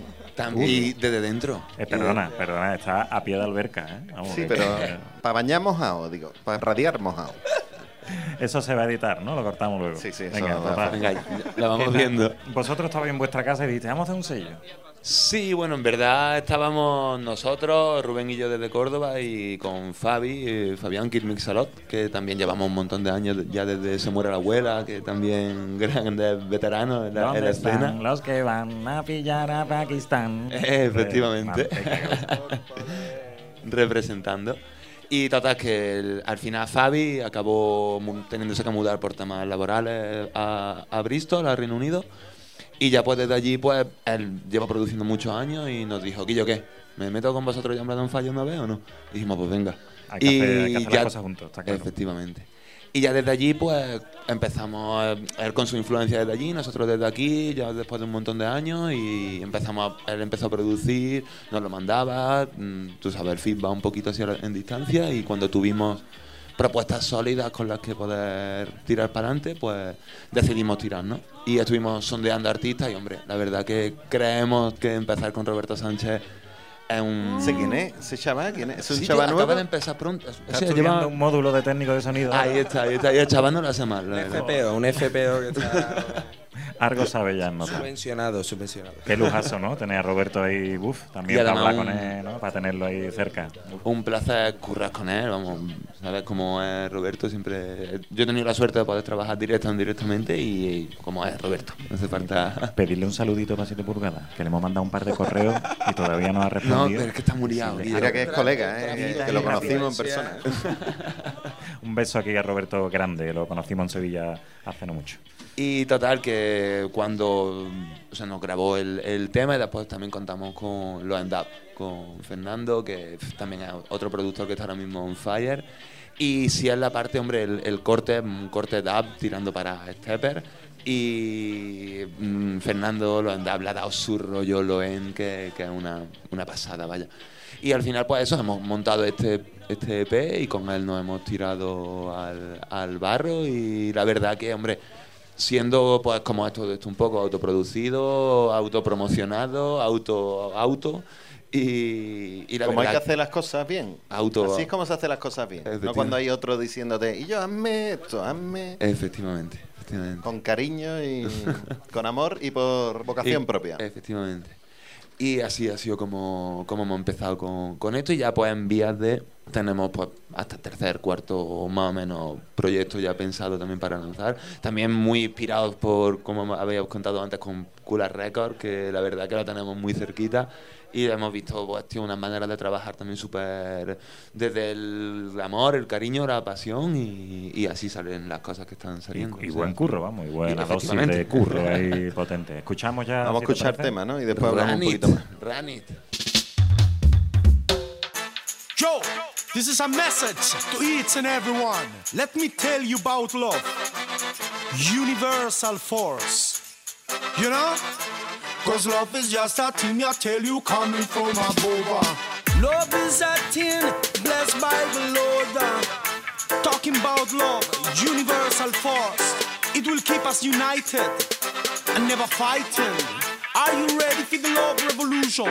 Speaker 24: Y desde dentro.
Speaker 1: Perdona, está a pie de alberca, ¿eh? Vamos,
Speaker 5: sí, pero para bañar mojado, digo, para radiar mojado.
Speaker 1: Eso se va a editar, ¿no? Lo cortamos luego.
Speaker 5: Sí,
Speaker 24: Venga, la vamos viendo.
Speaker 1: Vosotros estabais en vuestra casa y dijiste, vamos a hacer un sello.
Speaker 24: Sí, bueno, en verdad estábamos nosotros, Rubén y yo desde Córdoba, y con Fabián Kid Mixalot, que también llevamos un montón de años ya desde Se muere la abuela, que también grandes veteranos en la escena.
Speaker 1: Los que van a pillar a Pakistán.
Speaker 24: Efectivamente. Representando. Y total, que al final Fabi acabó teniéndose que mudar por temas laborales a Bristol, al Reino Unido. Y ya pues desde allí, pues él lleva produciendo muchos años y nos dijo, ¿Quillo qué? ¿Me meto con vosotros ya en Blood and Fire una vez o no? Y dijimos, pues venga.
Speaker 1: Hay que hacer las cosas juntos, está claro.
Speaker 24: Efectivamente. Y ya desde allí, pues empezamos, él con su influencia desde allí, nosotros desde aquí, ya después de un montón de años, y él empezó a producir, nos lo mandaba, tú sabes, el feedback un poquito así en distancia, y cuando tuvimos propuestas sólidas con las que poder tirar para adelante, pues decidimos tirar, ¿no? Y estuvimos sondeando artistas y, hombre, la verdad que creemos que empezar con Roberto Sánchez es un...
Speaker 5: ¿Sé quién es? ¿Ese chaval? ¿Quién es? ¿Es un
Speaker 24: Sí,
Speaker 5: chaval nuevo?
Speaker 24: acaba de empezar pronto.
Speaker 1: Está estudiando un módulo de técnico de sonido.
Speaker 24: Ahí está. Y el chaval no lo hace mal.
Speaker 9: Un FPO que está...
Speaker 1: Algo sabe ya, ¿no?
Speaker 9: Subvencionado.
Speaker 1: Qué lujazo, ¿no? Tener a Roberto ahí, también para hablar con él, ¿no? Para tenerlo ahí cerca.
Speaker 24: Un placer currar con él, vamos, sabes cómo es Roberto, siempre... Yo he tenido la suerte de poder trabajar directo o indirectamente y como es Roberto, no hace falta...
Speaker 1: Pedirle un saludito para 7 pulgadas, que le hemos mandado un par de correos y todavía no ha respondido.
Speaker 24: No, pero es que está muy liado.
Speaker 5: Mira que es colega, que lo conocimos en persona.
Speaker 1: Un beso aquí a Roberto grande, lo conocimos en Sevilla hace no mucho.
Speaker 24: Y total, que cuando nos grabó el tema y después también contamos con Lo End Up, con Fernando, que también es otro productor que está ahora mismo on fire. Y si es la parte, hombre, el corte, un corte dub tirando para stepper. Y Fernando Lo End Up le ha dado su rollo Loen, que es una pasada, vaya. Y al final, pues eso, hemos montado este EP y con él nos hemos tirado al barro. Y la verdad que, hombre, siendo pues como esto un poco autoproducido, autopromocionado, auto y la
Speaker 5: como
Speaker 24: verdad
Speaker 5: hay que hacer las cosas bien. Así es como se hacen las cosas bien. No cuando hay otro diciéndote, y yo hazme esto, hazme.
Speaker 24: Efectivamente.
Speaker 5: Con cariño y con amor y por vocación propia.
Speaker 24: Efectivamente. Y así ha sido como hemos empezado con esto, y ya pues en vías tenemos pues hasta tercer, cuarto o más o menos proyectos ya pensados también para lanzar. También muy inspirados por, como habíamos contado antes, con Cooler Records, que la verdad que lo tenemos muy cerquita. Y hemos visto pues, una manera de trabajar también súper desde el amor, el cariño, la pasión, y así salen las cosas que están saliendo.
Speaker 1: Y buen curro, vamos, y buena dosis de curro ahí potente. Escuchamos ya.
Speaker 5: Vamos a escuchar tema, ¿no? Y después hablamos un poquito más.
Speaker 24: Ranit.
Speaker 10: Yo, this is a message to each and everyone. Let me tell you about love. Universal force. You know? Cause love is just a thing, I tell you, coming from above. Love is a thing, blessed by the Lord. Talking about love, universal force. It will keep us united and never fighting. Are you ready for the love revolution?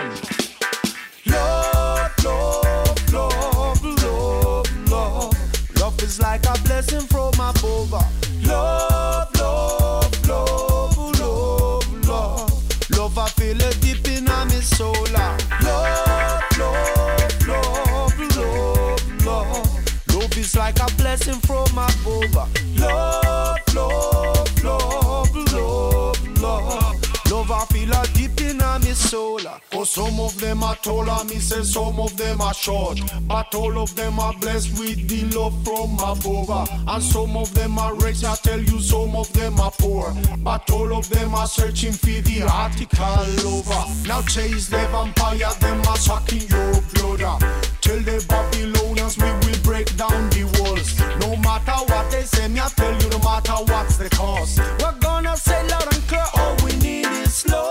Speaker 10: Love, love, love, love, love. Love is like a blessing from above. Love, love, love, love, love. Love, I feel it deep in my soul. Love, love, love, love, love. Love is like a blessing from above. Love, love, love, love, love. Love, I feel it deep in my soul. Cause some of them are taller, me say some of them are short, but all of them are blessed with the love from above. And some of them are rich, I tell you, some of them are poor, but all of them are searching for the article lover. Now chase the vampire, them are sucking your blood. Tell the Babylonians we will break down the walls. No matter what they say, me I tell you, no matter what's the cost. We're gonna say loud and clear, all we need is love.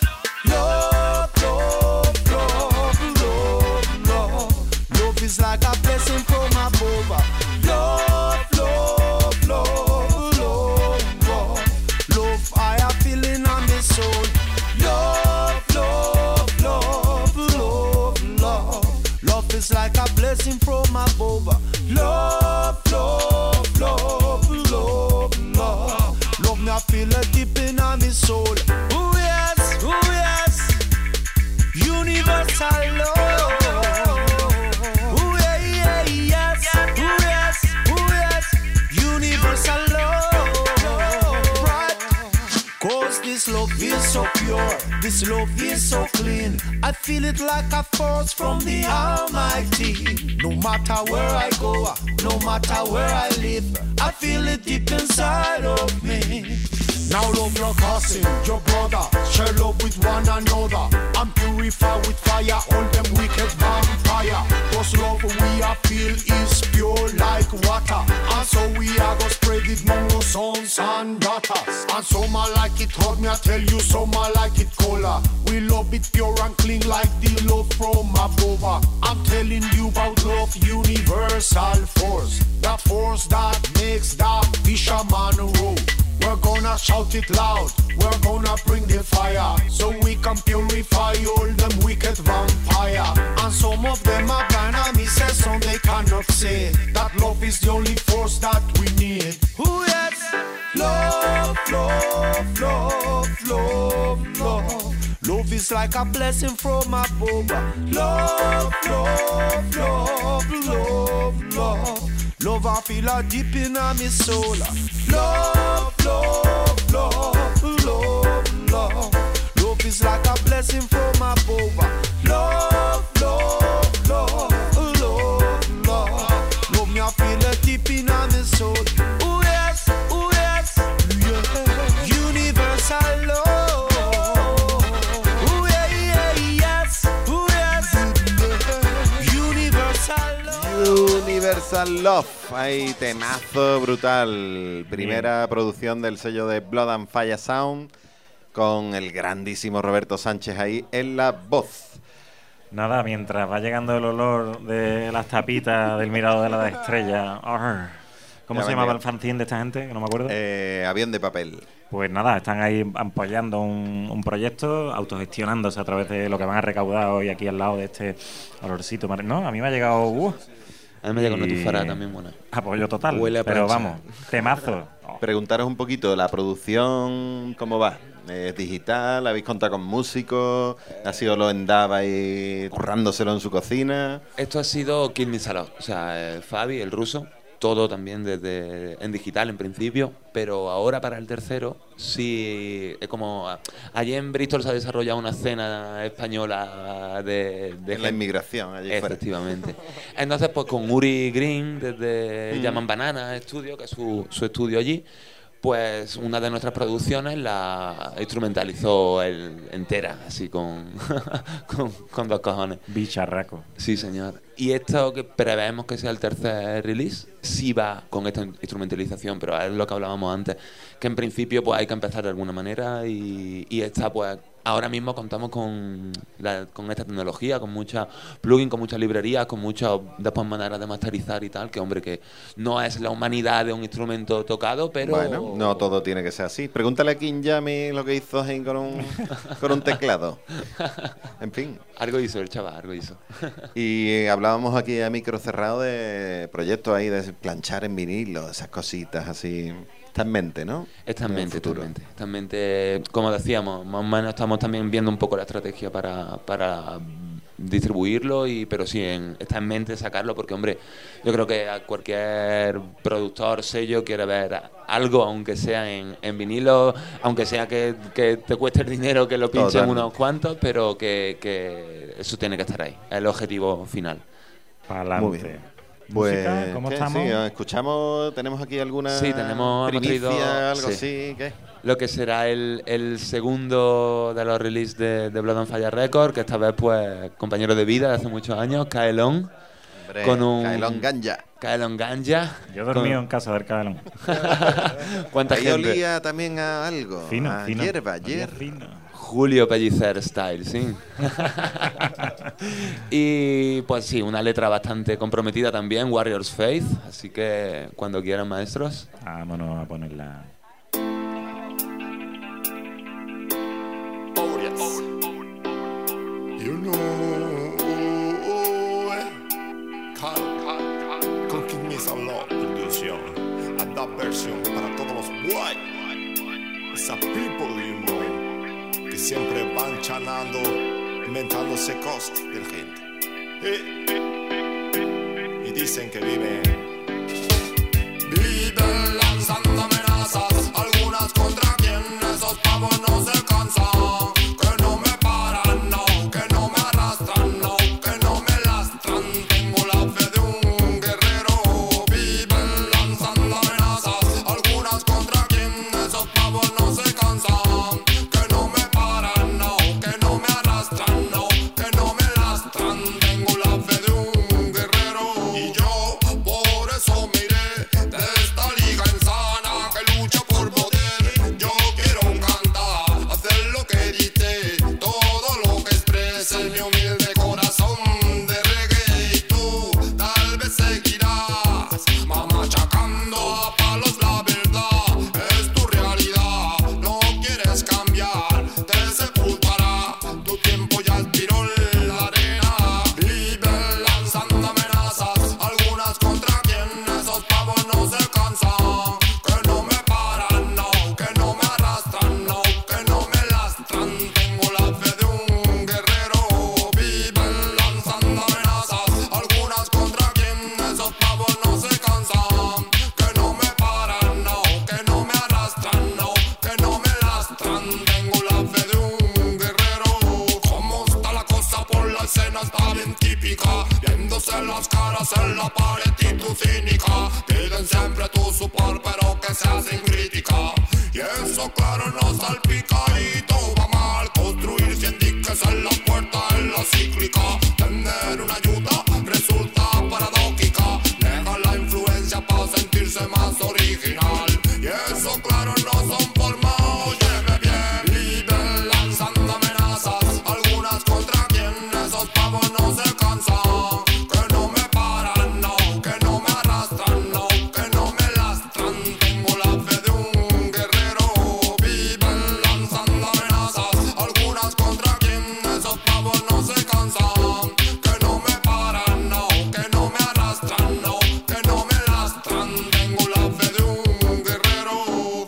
Speaker 10: Love, love, love, love, love. Love is like a blessing from above. Love, love, love, love, love. Love, I am feeling on the soul. Love, love, love, love, love. Love is like a blessing from above. Love, love, love, love, love. Love me, I feel it deep in my soul. Ooh yes, ooh yes. Universal love. Ooh yeah, yeah, yes. Ooh yes, ooh yes. Universal love. Right. Cause this love is so pure, this love is so clean. I feel it like a force from the Almighty. No matter where I go, no matter where I live, I feel it deep inside of me. Now love your cousin, your brother, share love with one another. And purify with fire all them wicked vampire. Cause love we are feel is pure like water. And so we are gonna spread it among our sons and daughters. And some are like it hot, me I tell you, some are like it cola. We love it pure and clean like the love from above. I'm telling you about love, universal force. That force that makes that fisherman row. We're gonna shout it loud, we're gonna bring the fire, so we can purify all them wicked vampire. And some of them are blind, and me say some they cannot say that love is the only force that we need. Ooh yes, love, love, love, love, love. Love is like a blessing from above. Love, love, love, love, love. Love, I feel it deep in my soul. Love, love, love, love, love. Love is like a blessing from above. Love, love, love, love, love. Love me, I feel it deep in my soul. Ooh yes, yeah. Universal love. Ooh yeah, yeah, yes. Ooh yes, universal love.
Speaker 5: Universal Love, hay temazo brutal. Primera producción del sello de Blood and Fire Sound, con el grandísimo Roberto Sánchez ahí en la voz.
Speaker 1: Nada, mientras va llegando el olor de las tapitas del Mirador de la Estrella. ¿Cómo se llamaba el fanzine de esta gente? Que no me acuerdo.
Speaker 5: Avión de papel.
Speaker 1: Pues nada, están ahí apoyando un proyecto, autogestionándose a través de lo que van a recaudar hoy aquí al lado de este olorcito. No, a mí me ha llegado...
Speaker 24: A mí me llega una tufara también buena.
Speaker 1: Apoyo total.
Speaker 24: Huele a
Speaker 1: pero
Speaker 24: plancha.
Speaker 1: vamos, temazo.
Speaker 5: Preguntaros un poquito, la producción, ¿cómo va? ¿Es digital? ¿Habéis contado con músicos? ¿Ha sido lo Endava ahí currándoselo en su cocina?
Speaker 24: Esto ha sido Kill Me Salad. O sea, Fabi, el ruso, todo también en digital en principio, pero ahora para el tercero sí es como... Allí en Bristol se ha desarrollado una escena española de
Speaker 5: la inmigración allí fuera.
Speaker 24: Efectivamente. Entonces pues con Uri Green desde Llaman Banana Studio, que es su estudio allí, pues una de nuestras producciones la instrumentalizó entera, así con dos cojones.
Speaker 1: Bicharraco.
Speaker 24: Sí, señor. Y esto que preveemos que sea el tercer release, sí va con esta instrumentalización, pero es lo que hablábamos antes, que en principio pues hay que empezar de alguna manera y esta pues ahora mismo contamos con esta tecnología, con muchas plugins, con muchas librerías, con muchas después maneras de masterizar y tal, que hombre, que no es la humanidad de un instrumento tocado, pero...
Speaker 5: Bueno, no todo tiene que ser así. Pregúntale a Kinjami lo que hizo ahí con un teclado. En fin.
Speaker 24: Algo hizo el chaval, algo hizo.
Speaker 5: Y hablábamos aquí a micro cerrado de proyectos ahí, de planchar en vinilo, esas cositas así... Está en mente, ¿no?
Speaker 24: Está en mente, como decíamos, más o menos estamos también viendo un poco la estrategia para distribuirlo, pero sí, está en mente sacarlo porque, hombre, yo creo que a cualquier productor, sello, quiere ver algo, aunque sea en vinilo, aunque sea que te cueste el dinero que lo pinchen unos cuantos, pero que eso tiene que estar ahí, es el objetivo final.
Speaker 1: Muy bien.
Speaker 5: Pues,
Speaker 1: ¿cómo estamos?
Speaker 5: Sí, escuchamos, tenemos aquí alguna
Speaker 24: tenemos
Speaker 5: primicia, algo
Speaker 24: sí.
Speaker 5: así, ¿qué?
Speaker 24: Lo que será el segundo de los releases de Blood on Fire Records, que esta vez, pues, compañero de vida de hace muchos años, Kaelon.
Speaker 5: Kaelon Ganja.
Speaker 24: Kaelon Ganja.
Speaker 1: Yo he dormido en casa del Kaelon.
Speaker 24: ¿Cuánta
Speaker 5: Ahí
Speaker 24: gente?
Speaker 5: olía también a algo, a hierba.
Speaker 24: Julio Pellicer style, sí. Y pues sí, una letra bastante comprometida también, Warrior's Faith, así que cuando quieran, maestros.
Speaker 1: Vámonos a ponerla.
Speaker 6: Oh yes. You know, Carl, con King Misa Love producción, adaptación para todos los white, esa people you know, que siempre van chanando, inventándose cosas de la gente. Y dicen que viven lanzando amenazas, algunas contra quien esos pavos no se cansan. Que no me paran, no, que no me arrastran, no, que no me lastran. Tengo la fe de un guerrero. Viven lanzando amenazas, algunas contra quien esos pavos no se cansan. Que no me paran, no, que no me arrastran, no, que no me lastran. Tengo la fe de un guerrero. Y yo por eso miré de esta liga insana que lucha por poder. Yo quiero cantar, hacer lo que dicte, todo lo que exprese mi humilde corazón de reggae. Y tú tal vez seguirás machacando a palos la verdad. Es tu realidad, no quieres cambiar, te sepultará. Tu tiempo ya expiró en la arena. Viven lanzando amenazas, algunas contra quien esos pavos no se cansan. Que no me paran, no, que no me arrastran, no, que no me lastran. Tengo la fe de un guerrero. Viven lanzando amenazas, algunas contra quien esos pavos no se cansan. Que no me paran, no, que no me arrastran, no, que no me lastran. Tengo la fe de un guerrero. ¿Cómo está la cosa por la escena? Está bien típica, viéndose las caras en la pared y tu cínica. Piden siempre tu support, pero que sea sin crítica. Y eso claro no salpica y todo va mal. Construir sin diques en la puerta en la cíclica. Tener una ayuda resulta paradójica. Nega la influencia para sentirse más original. Y eso claro no son formas, óyeme bien. Viven lanzando amenazas, algunas contra quien esos pavos no se cansan. Que no me paran, no, que no me arrastran, no, que no me lastran. Tengo la fe de un guerrero. Viven lanzando amenazas, algunas contra quien esos pavos no se cansan. Que no me paran, no, que no me arrastran, no, que no me lastran. Tengo la fe de un guerrero.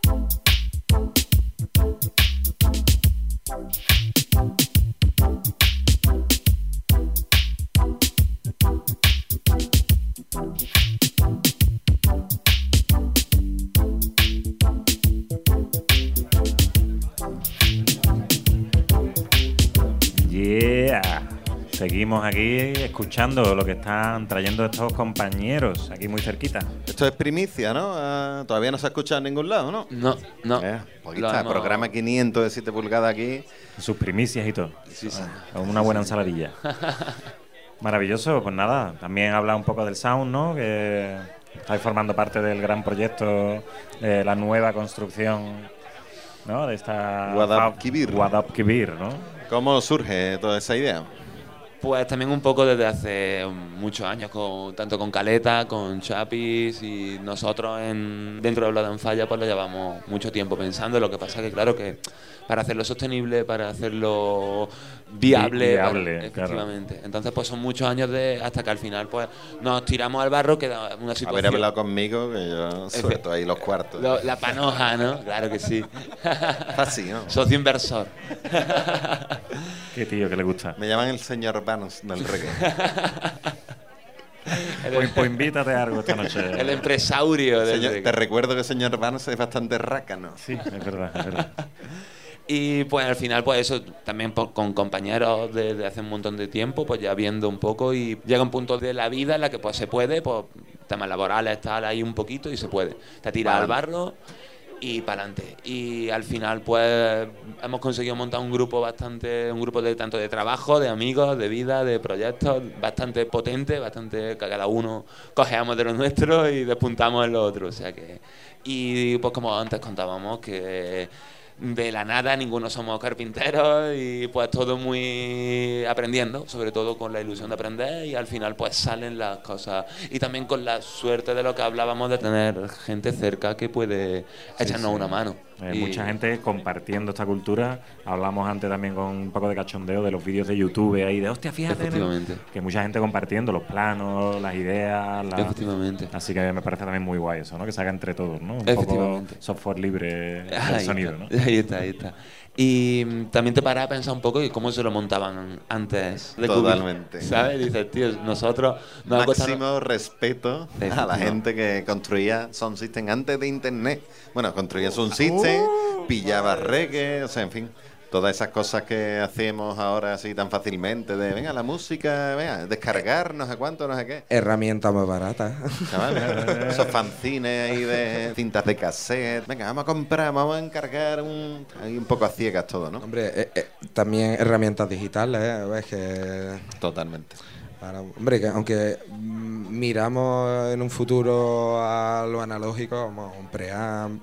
Speaker 1: Yeah. Seguimos aquí escuchando lo que están trayendo estos compañeros aquí muy cerquita.
Speaker 5: Esto es primicia, ¿no? Todavía no se ha escuchado en ningún lado, ¿no?
Speaker 24: No.
Speaker 5: Pues aquí está, programa 500 de 7 pulgadas aquí.
Speaker 1: Sus primicias y todo.
Speaker 24: Sí.
Speaker 1: Una buena ensaladilla. Maravilloso, pues nada. También habla un poco del sound, ¿no? Que estáis formando parte del gran proyecto, la nueva construcción ¿no? De esta
Speaker 5: Guadalquivir,
Speaker 1: ¿no?
Speaker 5: ¿Cómo surge toda esa idea?
Speaker 24: Pues también un poco desde hace muchos años, tanto con Caleta, con Chapis y nosotros dentro de Blood and Fire pues lo llevamos mucho tiempo pensando. Lo que pasa que claro que para hacerlo sostenible, para hacerlo viable, efectivamente. Claro. Entonces pues son muchos años hasta que al final pues nos tiramos al barro, queda una situación.
Speaker 5: Haber hablado conmigo que yo suelto ahí los cuartos.
Speaker 24: La panoja, ¿no? Claro que sí.
Speaker 5: Así, ¿no?
Speaker 24: Socio inversor.
Speaker 1: Qué tío que le gusta.
Speaker 5: Me llaman el señor Vanos del reggae.
Speaker 1: Pues invítate a algo esta noche.
Speaker 24: El empresario del reggae.
Speaker 5: Te recuerdo que el señor Vanos es bastante rácano.
Speaker 1: Sí, es verdad, es verdad.
Speaker 24: Y pues al final pues eso también con compañeros de hace un montón de tiempo, pues ya viendo un poco, y llega un punto de la vida en la que pues se puede, pues temas laborales, tal, ahí un poquito y se puede. Te tiras al barro y para adelante. Y al final pues hemos conseguido montar un grupo de tanto de trabajo, de amigos, de vida, de proyectos, bastante potente, bastante que cada uno cojeamos de lo nuestro y despuntamos en lo otro. O sea que, y pues como antes contábamos que de la nada ninguno somos carpinteros y pues todo muy aprendiendo, sobre todo con la ilusión de aprender, y al final pues salen las cosas, y también con la suerte de lo que hablábamos de tener gente cerca que puede echarnos una mano.
Speaker 1: Mucha gente compartiendo esta cultura. Hablamos antes también con un poco de cachondeo de los vídeos de YouTube ahí de hostia, fíjate, que mucha gente compartiendo los planos, las ideas,
Speaker 24: efectivamente.
Speaker 1: Así que me parece también muy guay eso, ¿no? Que se haga entre todos, ¿no? Un poco software libre del sonido, ¿no?
Speaker 24: Ahí está. Y también te paras a pensar un poco y cómo se lo montaban antes de
Speaker 5: Totalmente.
Speaker 24: Cubit, ¿sabes? Dices, tío, nosotros
Speaker 5: máximo respeto a la gente que construía Sound System antes de internet. Bueno, construía Sound System, pillaba reggae, o sea, en fin, todas esas cosas que hacemos ahora así tan fácilmente de, venga, la música, venga, descargar, no sé cuánto, no sé qué.
Speaker 9: Herramientas más baratas.
Speaker 5: Esos fanzines ahí de cintas de cassette. Venga, vamos a encargar un poco a ciegas todo, ¿no?
Speaker 9: Hombre, también herramientas digitales, ¿ves? Que
Speaker 5: totalmente.
Speaker 9: Hombre, que aunque miramos en un futuro a lo analógico, como un preamp,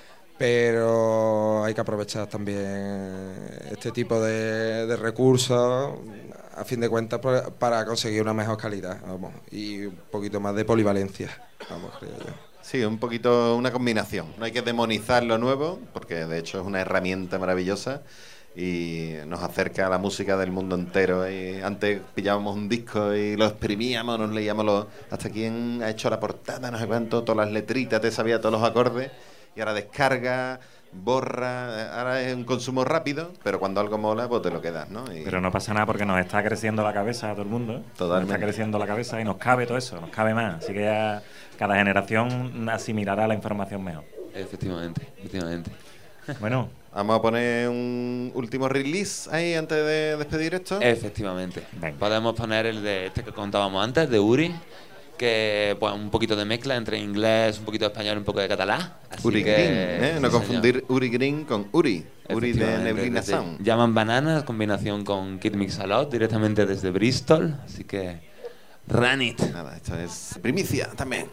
Speaker 9: pero hay que aprovechar también este tipo de recursos, a fin de cuentas, para conseguir una mejor calidad, vamos, y un poquito más de polivalencia, vamos, creo yo.
Speaker 5: Sí, un poquito una combinación. No hay que demonizar lo nuevo, porque de hecho es una herramienta maravillosa y nos acerca a la música del mundo entero. Y antes pillábamos un disco y lo exprimíamos, nos leíamos hasta quién ha hecho la portada, no sé cuánto, todas las letritas, te sabía todos los acordes, y ahora descarga, borra, ahora es un consumo rápido, pero cuando algo mola, pues te lo quedas, ¿no?
Speaker 1: Pero no pasa nada porque nos está creciendo la cabeza a todo el mundo.
Speaker 5: Totalmente.
Speaker 1: Nos está creciendo la cabeza y nos cabe todo eso, nos cabe más. Así que ya cada generación asimilará la información mejor.
Speaker 24: Efectivamente.
Speaker 5: Bueno, vamos a poner un último release ahí antes de despedir esto.
Speaker 24: Efectivamente. Venga. Podemos poner el de este que contábamos antes, de Uri, que pues un poquito de mezcla entre inglés, un poquito de español, un poco de catalán.
Speaker 5: Uri Green, no confundir Uri Green con Uri de Neblina Sound.
Speaker 24: Llaman Bananas, combinación con Kid Mix-a-Lot, directamente desde Bristol, así que run it.
Speaker 5: Nada, esto es primicia también.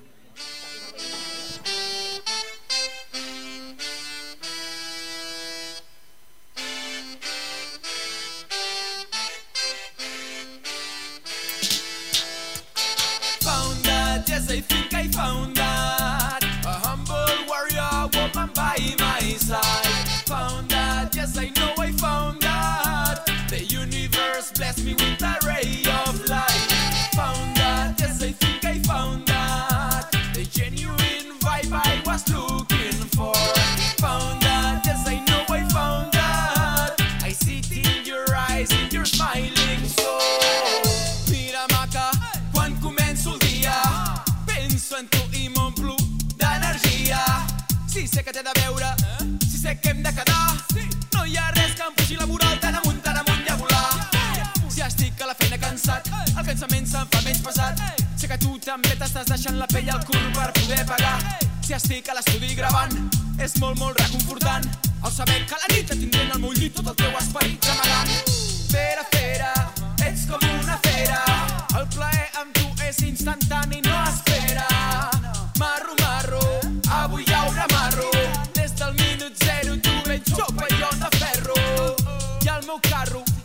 Speaker 2: Yes, I think I found that. A humble warrior woman by my side. Found that, yes, I know I found that. The universe blessed me with a ray of light. Found that, yes, I think I found that. The genuine vibe I was looking for. Found that, yes, I know I found that. I see it in your eyes, in your smiling soul. Mira, maca, quan començo el dia, penso en tu i m'omplo d'energia. Si sé que t'he de veure, si sé que hem de quedar, no hi ha res que em pugi la moral tan amunt i a volar. Si estic a la feina cansat, el cansament se'm fa menys pesat. Sé que tu també t'estàs deixant la pell al cul per poder pagar. Si estic a l'estudi gravant, és molt reconfortant el saber que a la nit et tindré en el meu llit tot el teu esperit amagant. Fera, ets com una fera, el plaer amb tu és instantani, no espera. Marro, avui hi haurà marro, des del minut zero tu veig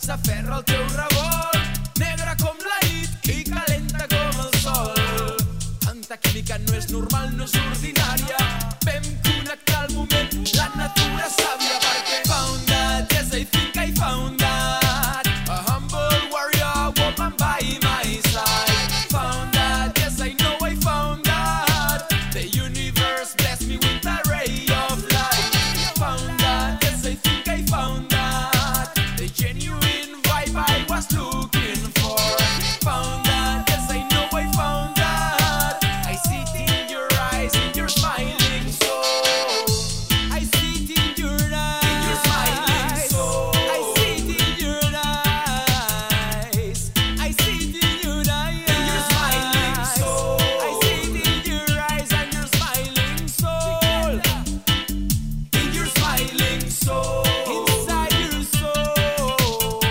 Speaker 2: s'aferra al teu revolt, negra com la nit i calenta com el sol. Tanta química no és normal, no és ordinària. Vam connectar el moment, la natura sàvia, perquè found that, yes I think I found that, a humble warrior woman by my side. Found that, yes I know I found that, the universe blessed me with a ray of light. Found that, yes I think I found that, the genuine vibe I was looking for. Found that, yes I know I found that, I see it in your eyes, in your smiling soul. I see it in your eyes, in your smiling soul. I see it in your eyes, I see it in your eyes, in your smiling soul. I see it in your eyes and your smiling soul. In your smiling soul, inside your soul.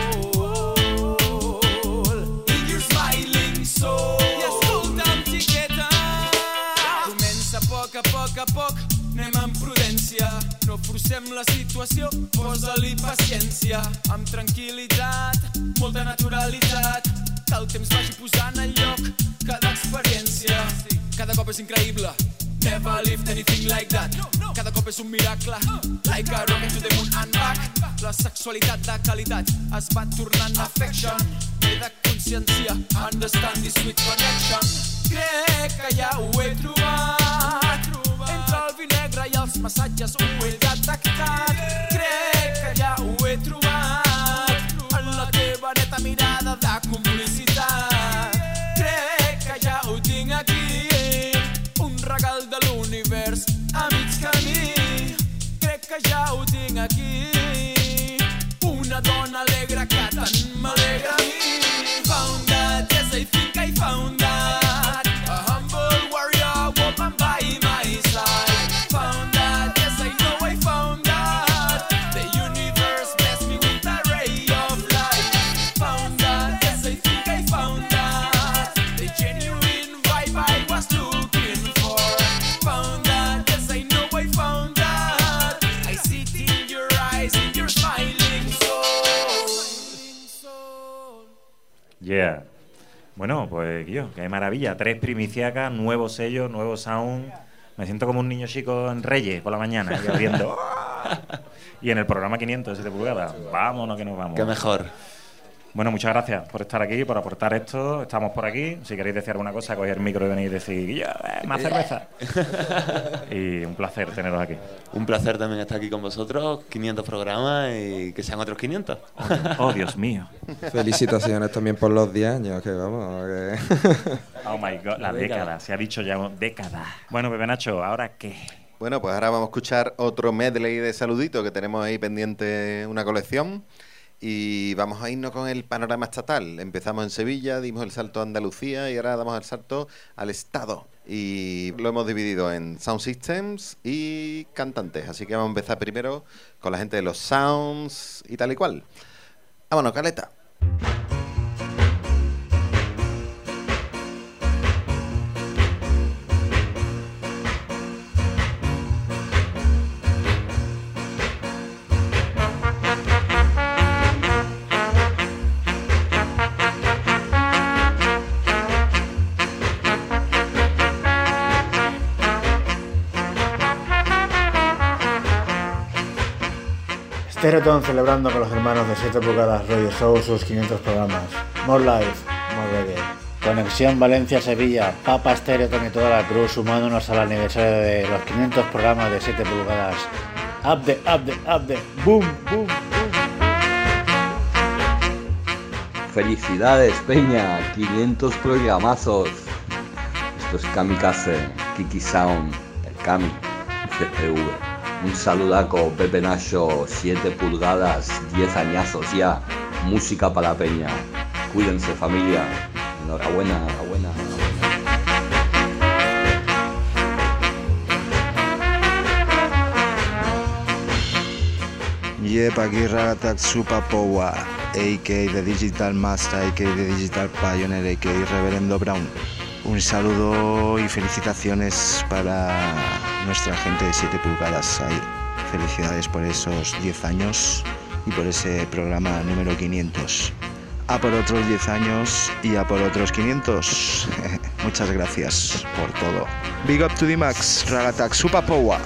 Speaker 2: In your smiling soul. I escolta'm, xiqueta. Comença a poc, anem amb prudència. No forcem la situació, posa-li paciència. Amb tranquil·litat, molta naturalitat, que el temps vagi posant en lloc cada experiència. Cada cop és increïble, never lived anything like that. Cada cop és un miracle, like a rocket to the moon and back. La sexualitat de qualitat es va tornant affection. M'he de conscienciar, understand this sweet connection. Crec que ja ho he trobat, entre el vi negre i els massatges ho he detectat. Crec que ja ho he trobat, en la teva neta mirada de complicitat. Crec que ja ho tinc aquí, un regal de l'univers a mig camí. Crec que ja ho tinc aquí, una dona alegre que tant m'alegra a mi. Found that, yes I think I found that, a humble warrior woman by my side. Found that, yes I know I found that, the universe blessed me with a ray of light. Found that, yes I think I found that, the genuine vibe I was looking for. Found that, yes I know I found that, I see it in your eyes, in your smiling soul.
Speaker 1: Yeah. Bueno, pues, tío, qué maravilla. 3 primiciacas, nuevo sello, nuevo sound. Me siento como un niño chico en Reyes por la mañana, y abriendo. Y en el programa 500 de 7 pulgadas. Vámonos que nos vamos.
Speaker 24: Qué mejor.
Speaker 1: Bueno, muchas gracias por estar aquí, por aportar esto. Estamos por aquí. Si queréis decir alguna cosa, coged el micro y venir y decir, más cerveza. Y un placer teneros aquí.
Speaker 24: Un placer también estar aquí con vosotros. 500 programas y que sean otros 500.
Speaker 1: Oh, Dios mío.
Speaker 9: Felicitaciones también por los 10 años, que vamos. Que...
Speaker 1: Oh my God, la década. Se ha dicho ya década. Bueno, Pepe Nacho, ¿ahora qué?
Speaker 5: Bueno, pues ahora vamos a escuchar otro medley de saluditos que tenemos ahí pendiente, una colección. Y vamos a irnos con el panorama estatal. Empezamos en Sevilla, dimos el salto a Andalucía y ahora damos el salto al Estado. Y lo hemos dividido en Sound Systems y cantantes. Así que vamos a empezar primero con la gente de los Sounds y tal y cual. Vámonos, Caleta.
Speaker 11: Stereoton celebrando con los hermanos de 7 pulgadas Radio Show sus 500 programas. More life, more reggae. Conexión Valencia-Sevilla, Papa Stereoton y toda la cruz sumándonos al aniversario de los 500 programas de 7 pulgadas. Up the, boom, boom, boom.
Speaker 12: Felicidades, Peña, 500 programazos. Esto es Kamikaze, Kiki Sound, el Kami, CPV. Un saludaco, Pepe Nacho, 7 pulgadas, 10 añazos ya. Música para la Peña. Cuídense, familia. Enhorabuena, enhorabuena.
Speaker 14: Yep, aquí Ragatak Super Power, a.k.a. The Digital Master, a.k.a. The Digital Pioneer, a.k.a. Reverendo Brown. Un saludo y felicitaciones para nuestra gente de 7 pulgadas ahí. Felicidades por esos 10 años y por ese programa número 500. A por otros 10 años y a por otros 500. Muchas gracias por todo. Big up to the max, Ragatak Super Power.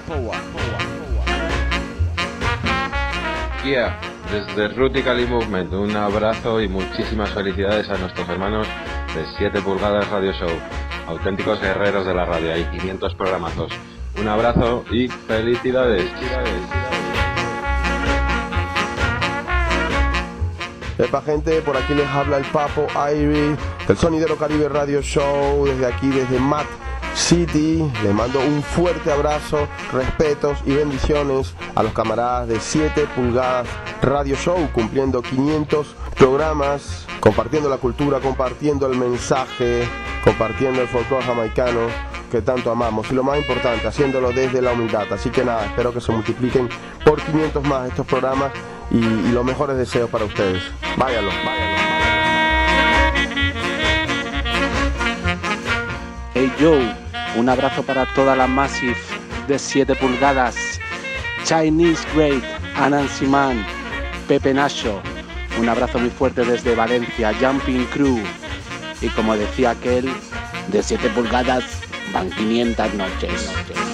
Speaker 13: Yeah, desde Rutically Movement, un abrazo y muchísimas felicidades a nuestros hermanos de 7 pulgadas Radio Show. Auténticos guerreros de la radio, hay 500 programazos. Un abrazo y felicidades.
Speaker 15: Epa gente, por aquí les habla el Papo Irie, el Sonidero Caribe Radio Show, desde aquí, desde Mad City. Les mando un fuerte abrazo, respetos y bendiciones a los camaradas de 7 pulgadas Radio Show, cumpliendo 500 programas, compartiendo la cultura, compartiendo el mensaje, compartiendo el folclore jamaicano que tanto amamos y lo más importante, haciéndolo desde la humildad. Así que nada, espero que se multipliquen por 500 más estos programas y los mejores deseos para ustedes. Váyanlo.
Speaker 16: Hey Joe, un abrazo para toda la Massive de 7 pulgadas, Chinese Great, Anansi Man, Pepe Nacho, un abrazo muy fuerte desde Valencia, Jumping Crew, y como decía aquel, de 7 pulgadas van 500 noches.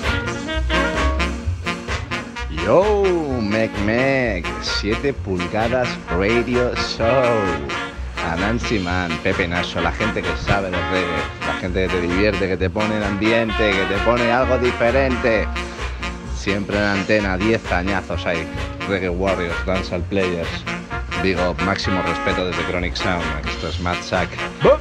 Speaker 17: Yo, Mec, 7 pulgadas Radio Show. Anansi Man, Pepe Nacho, la gente que sabe de reggae, la gente que te divierte, que te pone en ambiente, que te pone algo diferente. Siempre en antena, 10 añazos ahí. Reggae Warriors, Dancehall Players. Big up, máximo respeto desde Chronic Sound. Esto es Mad Sack.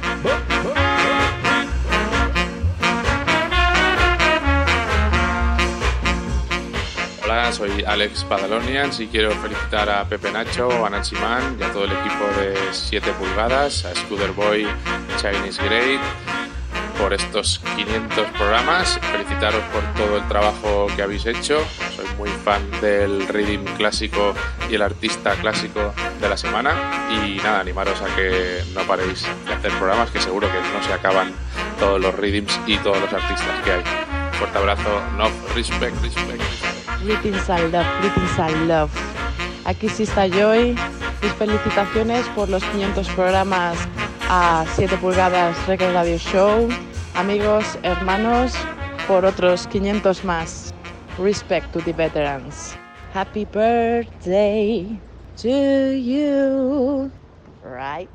Speaker 20: Hola, soy Alex Badalonians y quiero felicitar a Pepe Nacho, a Nancy Man y a todo el equipo de 7 pulgadas, a Scooter Boy, Chinese Great, por estos 500 programas. Felicitaros por todo el trabajo que habéis hecho. Soy muy fan del rhythm clásico y el artista clásico de la semana. Y nada, animaros a que no paréis de hacer programas, que seguro que no se acaban todos los rhythms y todos los artistas que hay. Fuerte abrazo, no, respect.
Speaker 21: Greetings and love. Aquí sí está Joy. Mis felicitaciones por los 500 programas a 7 pulgadas Reggae Radio Show. Amigos, hermanos, por otros 500 más. Respect to the veterans. Happy birthday to you. Right.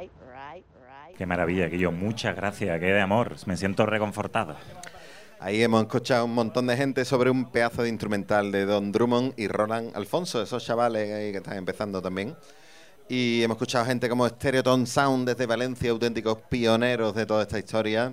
Speaker 1: Qué maravilla, Guillo. Muchas gracias. Qué de amor. Me siento reconfortado.
Speaker 5: Ahí hemos escuchado un montón de gente sobre un pedazo de instrumental de Don Drummond y Roland Alfonso, esos chavales ahí que están empezando también. Y hemos escuchado gente como Stereoton Sound desde Valencia, auténticos pioneros de toda esta historia.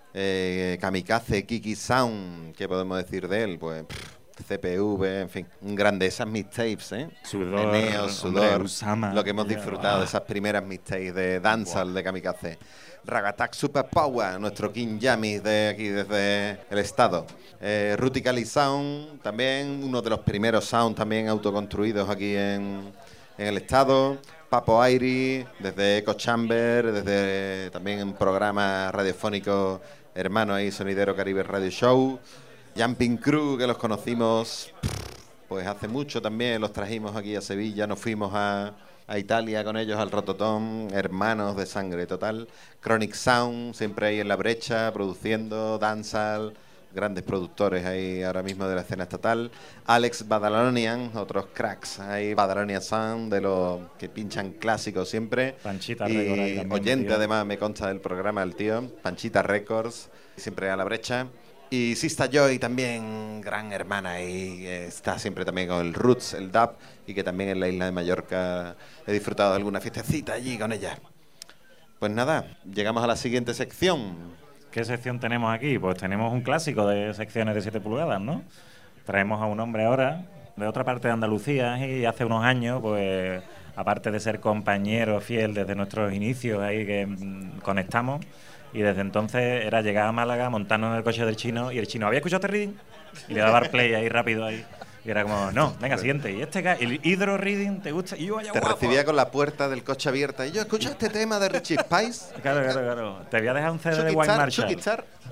Speaker 5: Kamikaze, Kiki Sound, ¿qué podemos decir de él? Pues CPV, en fin, un grande. Esas mixtapes,
Speaker 1: Sudor,
Speaker 5: Meneo, Sudor,
Speaker 1: Usama,
Speaker 5: lo que hemos disfrutado de esas primeras mixtapes de Dancehall de Kamikaze. Ragatak Super Power, nuestro King Yamis de aquí desde el estado. Rutically Sound, también uno de los primeros sound también autoconstruidos aquí en el estado. Papo Irie, desde Echo Chamber, desde también un programa radiofónico hermano ahí, Sonidero Caribe Radio Show. Jumping Crew, que los conocimos pues hace mucho también, los trajimos aquí a Sevilla, nos fuimos a Italia con ellos al Rototom, hermanos de sangre total. Chronic Sound, siempre ahí en la brecha, produciendo dancehall, grandes productores ahí ahora mismo de la escena estatal. Alex Badalonian, otros cracks ahí, Badalonian Sound, de los que pinchan clásicos siempre.
Speaker 1: Panchita
Speaker 5: y
Speaker 1: Records ahí también,
Speaker 5: oyente
Speaker 1: tío.
Speaker 5: además me consta del programa el tío, Panchita Records, siempre a la brecha. Y Sista Joy también, gran hermana ahí, está siempre también con el Roots, el dub, y que también en la isla de Mallorca he disfrutado de alguna fiestecita allí con ella. Pues nada, llegamos a la siguiente sección.
Speaker 1: ¿Qué sección tenemos aquí? Pues tenemos un clásico de secciones de 7 pulgadas, ¿no? Traemos a un hombre ahora de otra parte de Andalucía y hace unos años, pues aparte de ser compañero fiel desde nuestros inicios ahí que conectamos, y desde entonces era llegar a Málaga, montarnos en el coche del chino, y el chino, ¿había escuchado este reading? Y le daba play ahí rápido ahí. Y era como, no, venga, siguiente. Y el hydro reading, ¿te gusta? Y yo, vaya
Speaker 5: Te
Speaker 1: guapo.
Speaker 5: recibía con la puerta del coche abierta. Y yo, ¿escucho este tema de Richie Spice?
Speaker 1: Claro. Te voy a dejar un CD de
Speaker 5: Chucky
Speaker 1: White
Speaker 5: Star,
Speaker 1: Marshall.
Speaker 5: Chucky Star.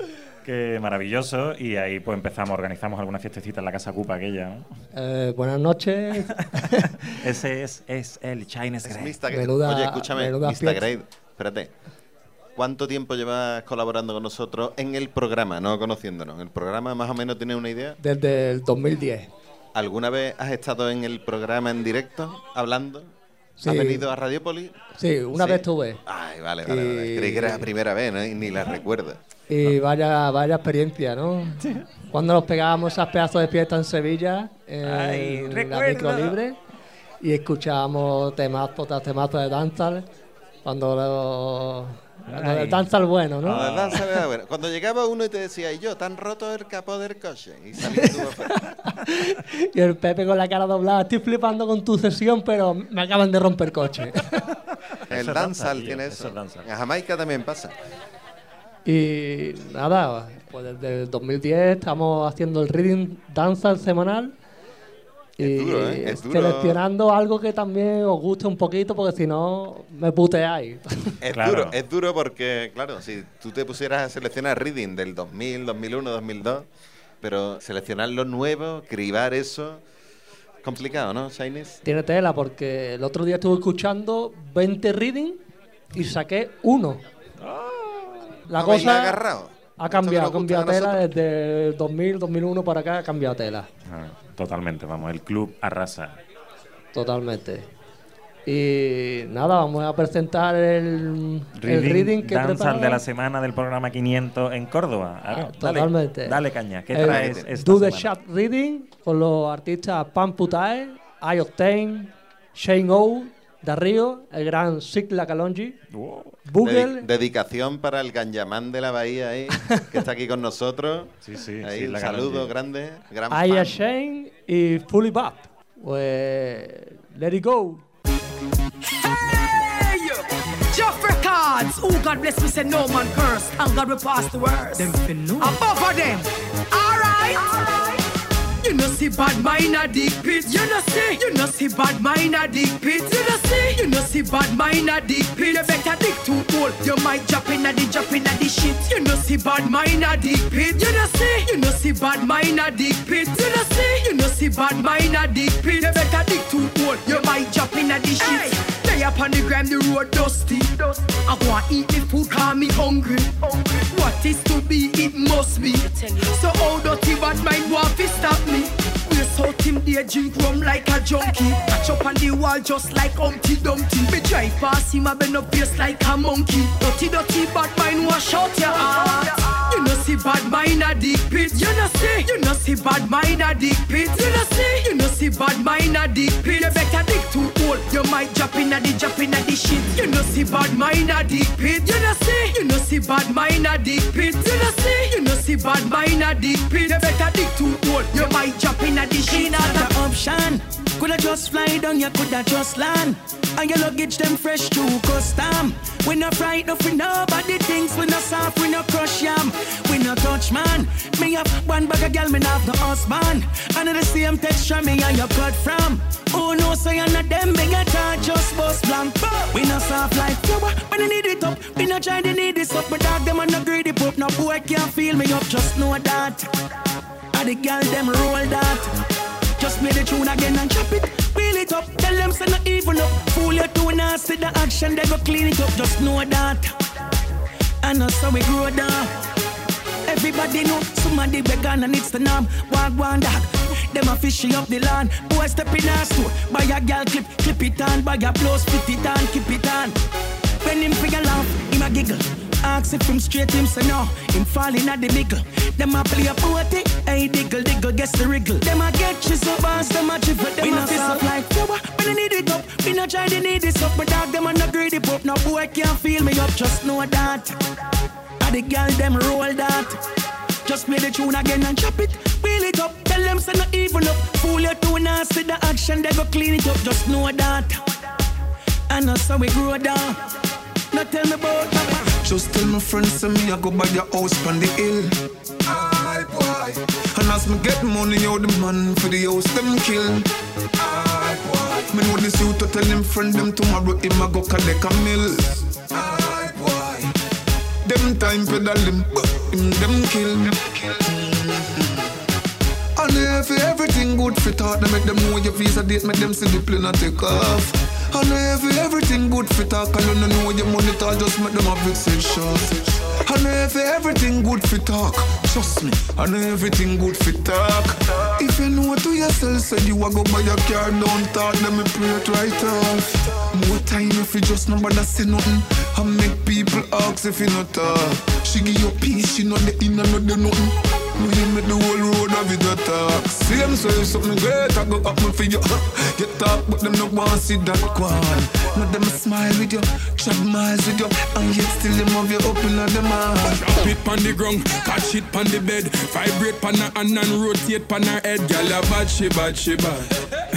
Speaker 1: Que maravilloso. Y ahí pues organizamos alguna fiestecita en la Casa Cupa aquella, ¿no?
Speaker 3: Buenas noches.
Speaker 1: Ese es el Chinese Grade.
Speaker 5: Oye, escúchame, Mr.
Speaker 3: fiesta.
Speaker 5: Grade, espérate. ¿Cuánto tiempo llevas colaborando con nosotros en el programa, no conociéndonos? ¿El programa más o menos tiene una idea?
Speaker 3: Desde el 2010.
Speaker 5: ¿Alguna vez has estado en el programa en directo, hablando?
Speaker 3: Sí.
Speaker 5: ¿Has venido a Radiopolis?
Speaker 3: Sí, una vez estuve.
Speaker 5: Ay, vale. Creí que era la primera vez, ¿no? Y ni la recuerdo.
Speaker 3: Y vaya experiencia, ¿no? Sí. Cuando nos pegábamos esas pedazos de fiesta en Sevilla, en la micro libre, y escuchábamos temazos tras temazos de dancehall, cuando el dancehall bueno, ¿no?
Speaker 5: Cuando el dancehall era bueno. Cuando llegaba uno y te decía, y yo, ¿te han roto el capó del coche? Y salías tú afuera.
Speaker 3: Y el Pepe con la cara doblada, estoy flipando con tu sesión, pero me acaban de romper el coche.
Speaker 5: El dancehall tiene eso. En Jamaica también pasa.
Speaker 3: Y nada, pues desde el 2010 estamos haciendo el reading dancehall semanal. Y
Speaker 5: es duro, ¿eh? Es duro.
Speaker 3: Seleccionando algo que también os guste un poquito, porque si no, me puteáis.
Speaker 5: Es duro porque, claro, si tú te pusieras a seleccionar reading del 2000, 2001, 2002, pero seleccionar lo nuevo, cribar eso, complicado, ¿no, Chinese?
Speaker 3: Tiene tela, porque el otro día estuve escuchando 20 reading y saqué uno. La
Speaker 5: ¿No habéis
Speaker 3: cosa
Speaker 5: agarrado?
Speaker 3: ha cambiado
Speaker 5: gustan a
Speaker 3: tela
Speaker 5: nosotros.
Speaker 3: desde el 2000, 2001 para acá, ha cambiado tela.
Speaker 1: Totalmente, vamos, el club arrasa.
Speaker 3: Totalmente. Y nada, vamos a presentar el reading que
Speaker 1: Dancehall
Speaker 3: preparamos.
Speaker 1: de la semana del programa 500 en Córdoba. Claro,
Speaker 3: Totalmente.
Speaker 1: Dale caña. ¿Qué
Speaker 3: El
Speaker 1: traes esta
Speaker 3: Do the
Speaker 1: semana?
Speaker 3: Chat Reading con los artistas Pam Putae, I Octane, Shane O, Darío, el gran Sigla Kalonji, Google.
Speaker 5: Dedicación para el Ganyaman de la Bahía ahí, que está aquí con nosotros.
Speaker 1: Sí,
Speaker 5: ahí,
Speaker 1: la
Speaker 5: saludo
Speaker 1: Kalonji.
Speaker 5: grande, gran
Speaker 3: I
Speaker 5: fan.
Speaker 3: Shane y Fully Bop. Pues, let it go.
Speaker 18: Hey, Jeff Records. Oh, God bless me, say no man curse. And God will pass the words. Them above of them. All right. You know see bad mind a dick pit. You know see bad mind a dick pit. You know see bad mind a dick pit. You better dig too old. You might drop in a the shit. You know see bad mind a dick pit. You know see bad mind a dick pit. You know see bad mind a dick pit. You better dig too old. You might drop in a the shit. Lay up on the gram, the road dusty. I want eat me food, call me hungry. What is to be, it must be. So how dirty bad mind want to stop me? We saw him there drink rum like a junkie. Catch up on the wall just like Humpty Dumpty. Me drive past him, I bend up face like a monkey. Dirty bad mind wash out your heart. You know see bad mind a dick pit. You know see bad mind a dick pit. You know see bad mind a dick pit. You better dig too old. You might drop in a the shit. You know see bad mind a dick pit. You know see bad mind a dick pit. You know see bad mind a dick pit. You better dig too old. You might drop in a the shit.
Speaker 22: Another option. Coulda just fly down, you coulda just land. And your luggage them fresh to custom. We no frightened for nobody thinks. We no soft, we no crush yam. We no touch man. Me have one bag of girl, me have no husband. And the same texture me and you cut from. Oh no, so you're not them big a charge, just bust blank. We no soft like flower, when you need it up. We no try to need this up, but dog them on no greedy poop. No boy can't feel me up, just know that. And the girl them roll that. Just play the tune again and chop it, wheel it up. Tell them say not even up. Fool you too nasty, the action they go clean it up. Just know that. And that's how we grow down. Everybody know somebody vegan and it's the norm. Walk one dog, them a fishy up the land. Boy step in our store, buy a girl clip it on. Buy a blouse, fit it on, keep it on. When him figure laugh, him a giggle. Ask if him straight, him say no. Him falling at the middle. Them a play a party, hey diggle, guess the wriggle. Them a get chisel bars, them a chip with them. We a soft like flower, when I need it up. We not try to need this up, but dog them a no greedy pop. No boy can't feel me up, just know that. And the girl them roll that. Just play the tune again and chop it, wheel it up. Tell them say not even up. Fool you too nasty, the action they go clean it up. Just know that. And that's how we grow down. Now tell me about that.
Speaker 23: Just tell my friends say me I go buy your house on the hill. Aye boy. And as me get money, yo the man for the house them kill. Aye boy. Me know this youth to tell him friend them tomorrow him a go collect a mill. Aye boy. Them time pedal him, them kill. And if everything good fit out, they make them know your visa date, make them see the plane and take off. And if everything good fit out, and you know your money talk, just make them a big shot. And if everything good fit talk, trust me, and everything good fit talk. If you know to yourself, say you a go buy a car, don't talk, let me pray it right off. More time if you just know but say nothing, and make people ask if you not talk. She give you peace, she know the inner, not the nothing. We make the whole road of it a talk. Same so if something great, I go up for you. You talk, but them no want to see that one. Not them smile with you, chat miles with you, and yet still them have you up in the mouth.
Speaker 4: Drop it on the ground, catch it on the bed, vibrate pan her hand and rotate pan her head. Girl a bad, she bad, she bad.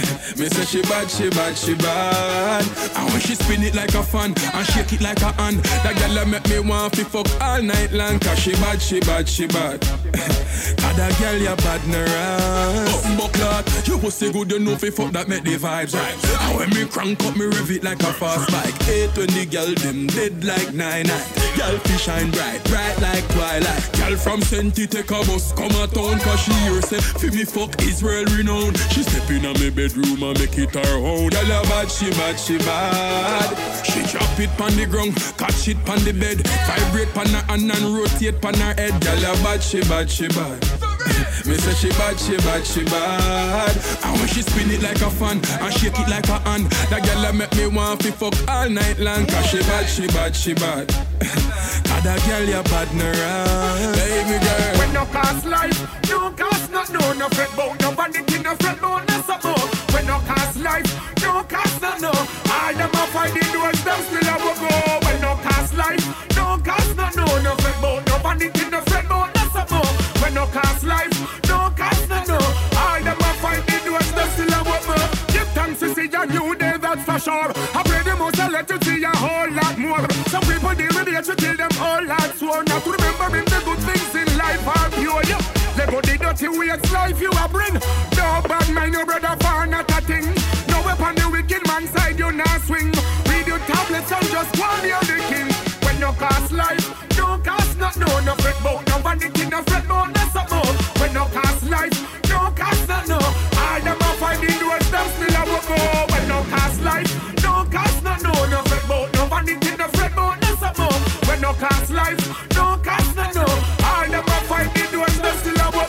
Speaker 4: Me say she bad, she bad, she bad. And when she spin it like a fan and shake it like a hand, that girl a make me want to fuck all night long. Cause she bad, she bad, she bad. Cause that girl you bad no ass. But lad, you pussy good, you know fi fuck that make the vibes right. And when me crank up, me rev it like a fast bike. 820 girl them dead like 99. Girl fi shine bright, bright like twilight. Girl from Senti take a bus come a town, cause she hear say fi me fuck Israel renowned. She step in a me bedroom and make it her own. Girl a bad, she bad, she bad. She drop it pon the ground, catch it pon the bed, vibrate pon her hand and rotate pon her head. Girl a bad, she bad, she bad. Me say she bad, she bad, she bad. And when she spin it like a fan and shake it like a hand, that girl a make me want to fuck all night long. Cause she bad, she bad, she bad. Cause that girl you bad no run. Baby girl,
Speaker 7: when no cost life, no cost not no fret bout no vanity, no fret bout no support. When no cost life, no cost not no. All them a find the doors, them still a go. When no cost life, no cost not no fret bout no vanity, no fret bout no support. When no cost life, no cost no. All them a find the doors, them still a go. Give thanks to see a new day, that's for sure. I pray the most I let you see a whole lot more. Some people deal with it to kill them all lot sworn. Not to remembering the good things in life are pure. Yeah. Let go the dirty ways life you a bring. No bad mind, your brother far not a thing. No weapon the wicked man side you not swing. Read your tablets and just one you're the king. When no cost life, no cost not no fret bout no vanity, no fret bout no support. When no cost life, no cost not no. All them a find the doors, them still a go. When no cost life, no cost not no fret bout no vanity, no fret bout no support. When no cost life, no cost not no. All them a find the doors, them still a go.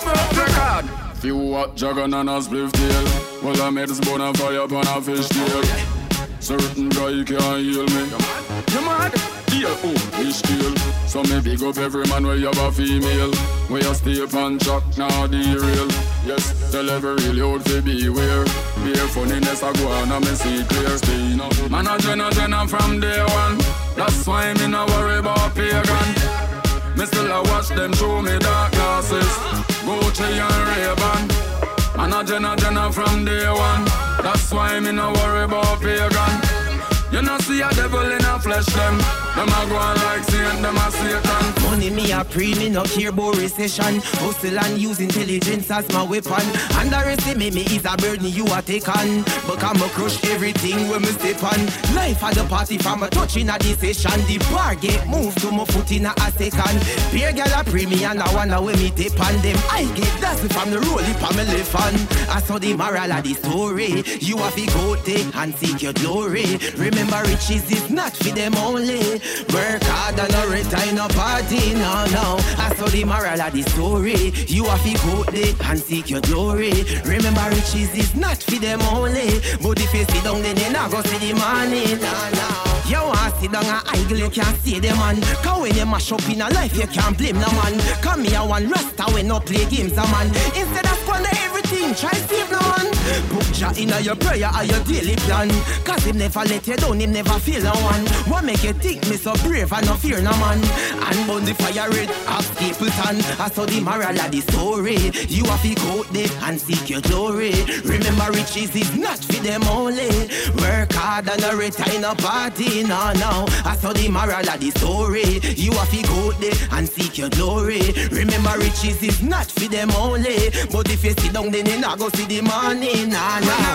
Speaker 4: few what dragon and a spliff tail. Well I made this bone and fire upon a fish tail. Certain guy can't heal me. You mad? Yeah, oh, me steal. So me big up every man where you have a female. Where you stay up and track, now derail. Yes, tell every real youth to beware. Beer funniness I go on and me see clear. Stay now. Man a jenna from day one. That's why me no worry about pagan. Me still a watch them show me dark glasses. Gucci and Ray-Ban. Man a jenna from day one. That's why me no worry about pagan. You know see a devil in a flesh them. Them a go on like Saint, them a Satan.
Speaker 8: Money me a pre, me no care about recession. Hustle and use intelligence as my weapon. Underestimate me is a burden you a take on. But I'm a crush everything when me step on. Life at the party from a touching a decision. The bar get moved to my foot in a second. Beer girl a pre me and I wanna when me tip on them. I get dancing from the roll if I'm a left on. I saw the moral of the story. You have to go there and seek your glory. Remember riches is not for them only. Work hard and no retire no party, no. I saw the moral of the story. You have to go there and seek your glory. Remember riches is not for them only. But if you sit down then you not go see the money, no. You want to sit down and idle, you can't see the man. Cause when you mash up in a life, you can't blame no man. Come here one rasta when no play games, a man. Instead of squander everything, try save no man. Put Jah in your prayer or your daily plan. Cause him never let you down, him never feel no one. What make you think me so brave and no fear no man? And burn the fire red, up Stapleton. I saw the moral of the story. You have to go there and seek your glory. Remember riches is not for them only. Work hard and no retire no party, no. I saw the moral of the story. You have to go there and seek your glory. Remember riches is not for them only. But if you sit down then you not go see the money, nah.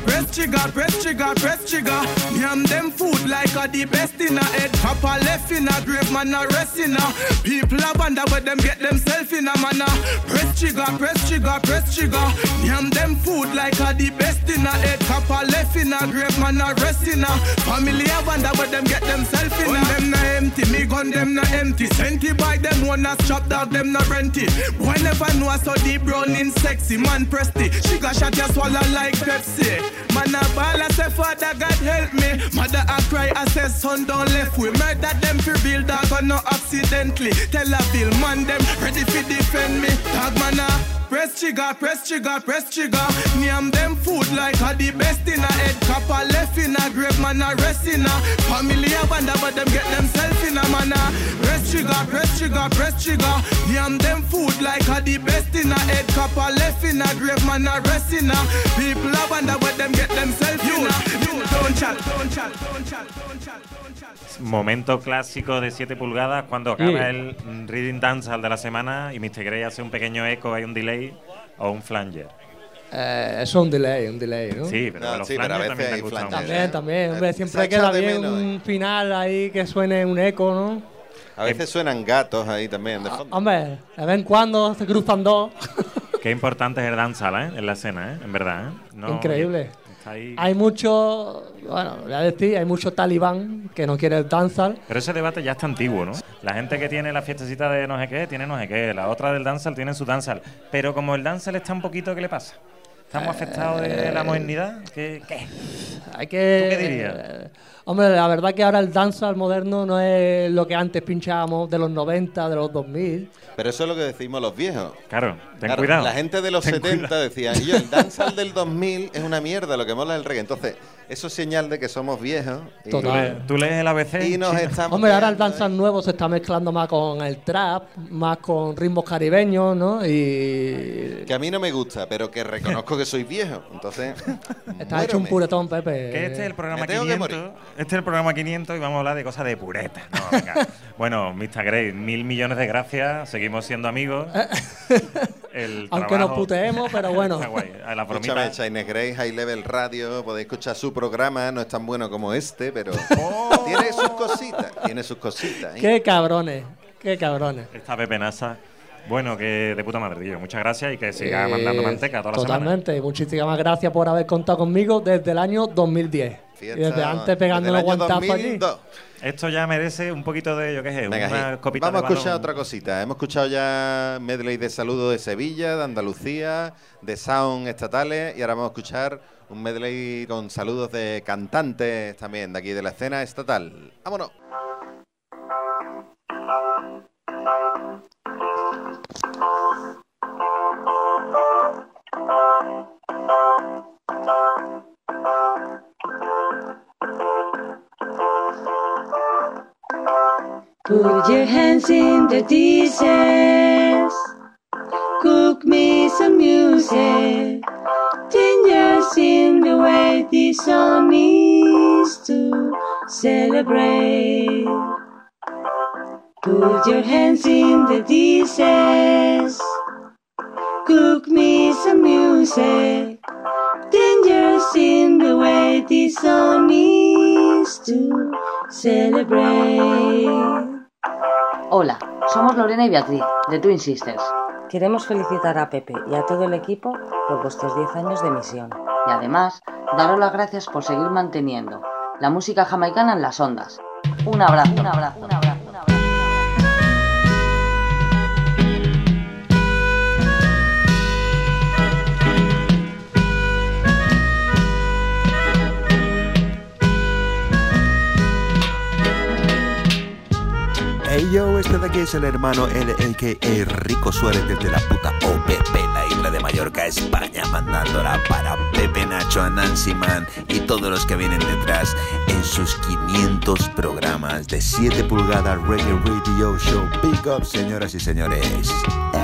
Speaker 22: Press trigger, press trigger, press trigger. Yam them food like a the best in a head. Papa left in a grave, man a rest in a. People a wonder where them get themselves in a manner. Press trigger, press trigger, press trigger. Yam them food like a the best in a head. Papa left in a grave, man a rest in a. Family a wonder where them get themselves in a. Gun them na empty, me gun them na empty. Senti by them one a chop dog, them na renty. Boy never know so deep browning sexy. Man presti, she got shot just swallow like Pepsi. Man a ball I say father God help me. Mother a cry I say son don't left we. Murder them for real dog or no accidentally. Tell a bill man them ready for defend me. Dog man a press trigger, press trigger, press trigger. Name them food like a the best in a head. Copper left in a grave, man a rest in a. Family a wonder but them get themselves in a manner. Press trigger, press trigger, press trigger. Name them food like a the best in a head. Copper left in a grave, man a rest in a. People a wonder but them get themselves in a. Don't chat, don't chat, don't chat, don't chat.
Speaker 1: Momento clásico de 7 pulgadas cuando acaba el Reading Dancehall de la semana y Mr. Grey hace un pequeño eco, hay un delay o un flanger.
Speaker 3: Eso es un delay, ¿no?
Speaker 1: Sí, pero los flangers también te gustan.
Speaker 3: También, hombre, siempre queda bien un final ahí que suene un eco, ¿no?
Speaker 5: A veces suenan gatos ahí también, de fondo.
Speaker 3: Hombre, de vez en cuando se cruzan dos.
Speaker 1: Qué importante es el dancehall, en la escena, en verdad, No,
Speaker 3: increíble. Hay mucho, bueno, voy a decir, hay mucho talibán que no quiere el dancehall.
Speaker 1: Pero ese debate ya está antiguo, ¿no? La gente que tiene la fiestecita de no sé qué, tiene no sé qué. La otra del dancehall tiene su dancehall. Pero como el dancehall está un poquito, ¿qué le pasa? ¿Estamos afectados de la modernidad? ¿Qué?
Speaker 3: Hay que,
Speaker 1: ¿tú qué dirías?
Speaker 3: Hombre, la verdad que ahora el dancehall moderno no es lo que antes pinchábamos de los 90, de los 2000.
Speaker 5: Pero eso es lo que decimos los viejos.
Speaker 1: Claro, ten cuidado.
Speaker 5: La gente de los 70 decía, y yo, el dancehall del 2000 es una mierda, lo que mola es el reggae. Entonces, eso es señal de que somos viejos.
Speaker 3: Total.
Speaker 1: Tú lees el ABC.
Speaker 5: Y nos estamos
Speaker 3: Hombre, ahora el dancehall nuevo se está mezclando más con el trap, más con ritmos caribeños, ¿no? Y
Speaker 5: que a mí no me gusta, pero que reconozco que soy viejo. Entonces,
Speaker 3: está hecho un puretón, Pepe.
Speaker 1: Que este es el programa 500. Este es el programa 500 y vamos a hablar de cosas de pureta. No, venga. Bueno, Mr. Grey, 1.000 millones de gracias. Seguimos siendo amigos.
Speaker 3: Aunque nos puteemos, pero bueno.
Speaker 1: Está guay. A la
Speaker 5: escúchame, Chinese Grey, High Level Radio, podéis escuchar su programa, no es tan bueno como este, pero tiene sus cositas.
Speaker 3: Qué cabrones, qué cabrones.
Speaker 1: Está Pepe Nasa. Bueno, que de puta madre, tío. Muchas gracias y que siga mandando manteca toda la semana.
Speaker 3: Totalmente. Muchísimas gracias por haber contado conmigo desde el año 2010. Y desde antes pegándonos guantazos allí.
Speaker 1: Esto ya merece un poquito de, yo qué sé, una copita de
Speaker 5: Vamos a escuchar otra cosita. Hemos escuchado ya medley de saludos de Sevilla, de Andalucía, de sound estatales y ahora vamos a escuchar un medley con saludos de cantantes también de aquí de la escena estatal. ¡Vámonos!
Speaker 2: Put your hands in the dishes, cook me some music, 10 years in the way the sun is to celebrate. Put your hands in the dishes, cook me some music, 10 years in the way the sun is to celebrate.
Speaker 6: Hola, somos Lorena y Beatriz, de Twin Sisters. Queremos felicitar a Pepe y a todo el equipo por vuestros 10 años de emisión. Y además, daros las gracias por seguir manteniendo la música jamaicana en las ondas. Un abrazo, un abrazo, un abrazo.
Speaker 10: Hey yo, este de aquí es el hermano a.k.a. Rico Suárez desde la puta OPP, la isla de Mallorca, España, mandándola para Pepe Nacho, Nancy Man y todos los que vienen detrás en sus 500 programas de 7 pulgadas Reggae Radio Show. Big up, señoras y señores.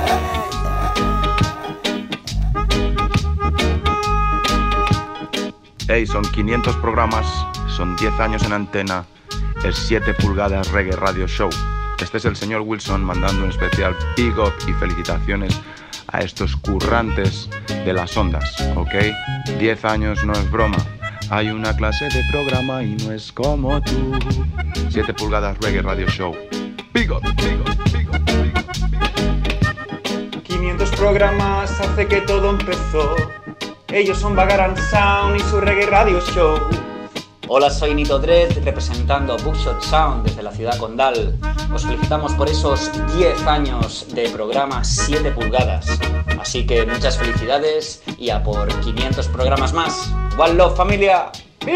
Speaker 19: Hey, son 500 programas, son 10 años en antena, es 7 pulgadas Reggae Radio Show. Este es el señor Wilson mandando un especial big up y felicitaciones a estos currantes de las ondas, ¿ok? 10 años no es broma. Hay una clase de programa y no es como tú. 7 pulgadas Reggae Radio Show. Big up, big up, big up, big up, big up.
Speaker 9: 500 programas hace que todo empezó. Ellos son Bagaran Sound y su Reggae Radio Show.
Speaker 11: Hola, soy Nito Dread, representando Bookshot Sound desde la ciudad condal. Os felicitamos por esos 10 años de programa 7 pulgadas. Así que muchas felicidades y a por 500 programas más. One love, familia.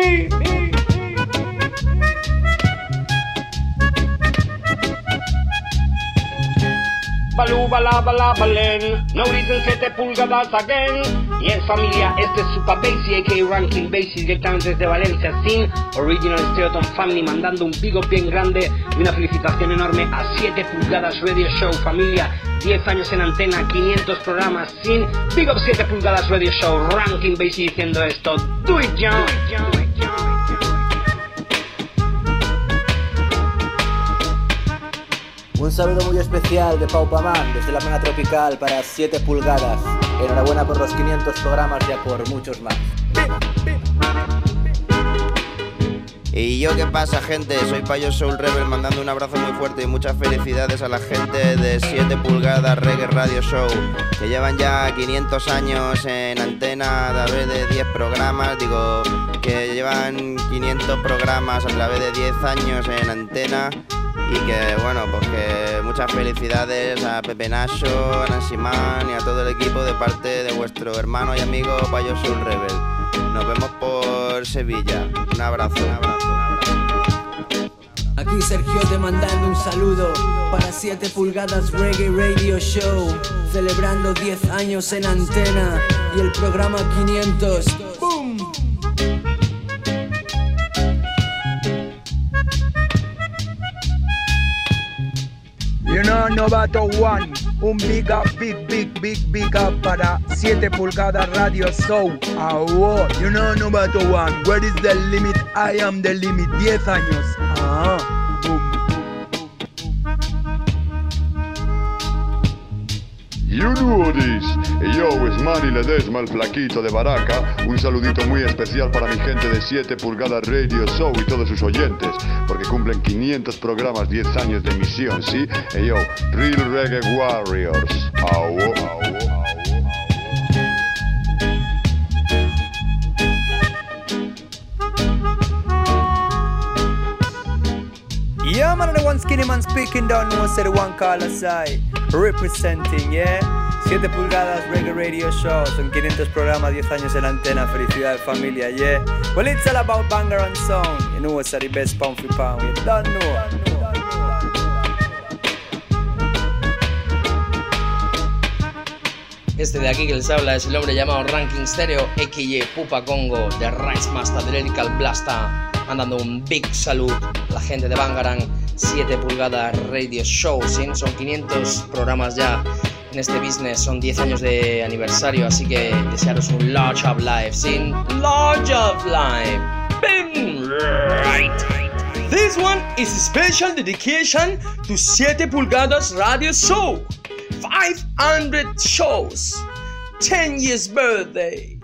Speaker 12: Balú, bala, bala, balen. No reason 7 pulgadas again. Y en familia, este es Super Bassy, a.k.a. Ranking Bassy, directamente desde Valencia, sin Original Stereoton Family, mandando un big up bien grande y una felicitación enorme a 7 pulgadas Radio Show, familia. 10 años en antena, 500 programas, sin big up 7 pulgadas Radio Show, Ranking Bassy diciendo esto. Do it, John.
Speaker 24: Un saludo muy especial de Pau Pamán desde la zona tropical para 7 pulgadas. Enhorabuena por los 500 programas y a por muchos más.
Speaker 25: Y yo, ¿qué pasa, gente? Soy Payo Soul Rebel, mandando un abrazo muy fuerte y muchas felicidades a la gente de 7 pulgadas Reggae Radio Show, que llevan ya 500 años en antena a través de 10 programas, que llevan 500 programas a través de 10 años en antena. Y que bueno, pues que muchas felicidades a Pepe Nacho, a Nancy Man y a todo el equipo de parte de vuestro hermano y amigo Payo Soul Rebel. Nos vemos por Sevilla. Un abrazo.
Speaker 26: Aquí Sergio te mandando un saludo para 7 pulgadas Reggae Radio Show, celebrando 10 años en antena y el programa 500. ¡Boom!
Speaker 27: You know, Novato One, un big up, big up para 7 pulgadas Radio Show. Oh, you know, Novato One, where is the limit? I am the limit, 10 años. Boom.
Speaker 28: You know this. Yo, es Manny Ledesma, el flaquito de Baraca. Un saludito muy especial para mi gente de 7 pulgadas Radio Show y todos sus oyentes, porque cumplen 500 programas, 10 años de emisión, ¿sí? Yo, Real Reggae Warriors.
Speaker 27: Yeah, man, the one skinny man speaking down, no one said the one call aside. Representing, yeah. 7 pulgadas Reggae Radio Show, son 500 programas, 10 años en la antena, felicidades familia, yeah. Well, it's all about banger and sound, you know what's the best pound for pound, you don't know.
Speaker 29: Este de aquí que les habla es el hombre llamado Ranking Stereo, a.k.a. Pupa Congo, de Rice Master, de Lyrical Blaster, mandando un big salud a la gente de Bangarang, 7 pulgadas Radio Show, ¿sí? Son 500 programas ya en este business, son 10 años de aniversario, así que desearos un large of life, ¿sí? Large of life, bim, right. This one is a special dedication to 7 pulgadas Radio Show. 500 shows, 10 years birthday.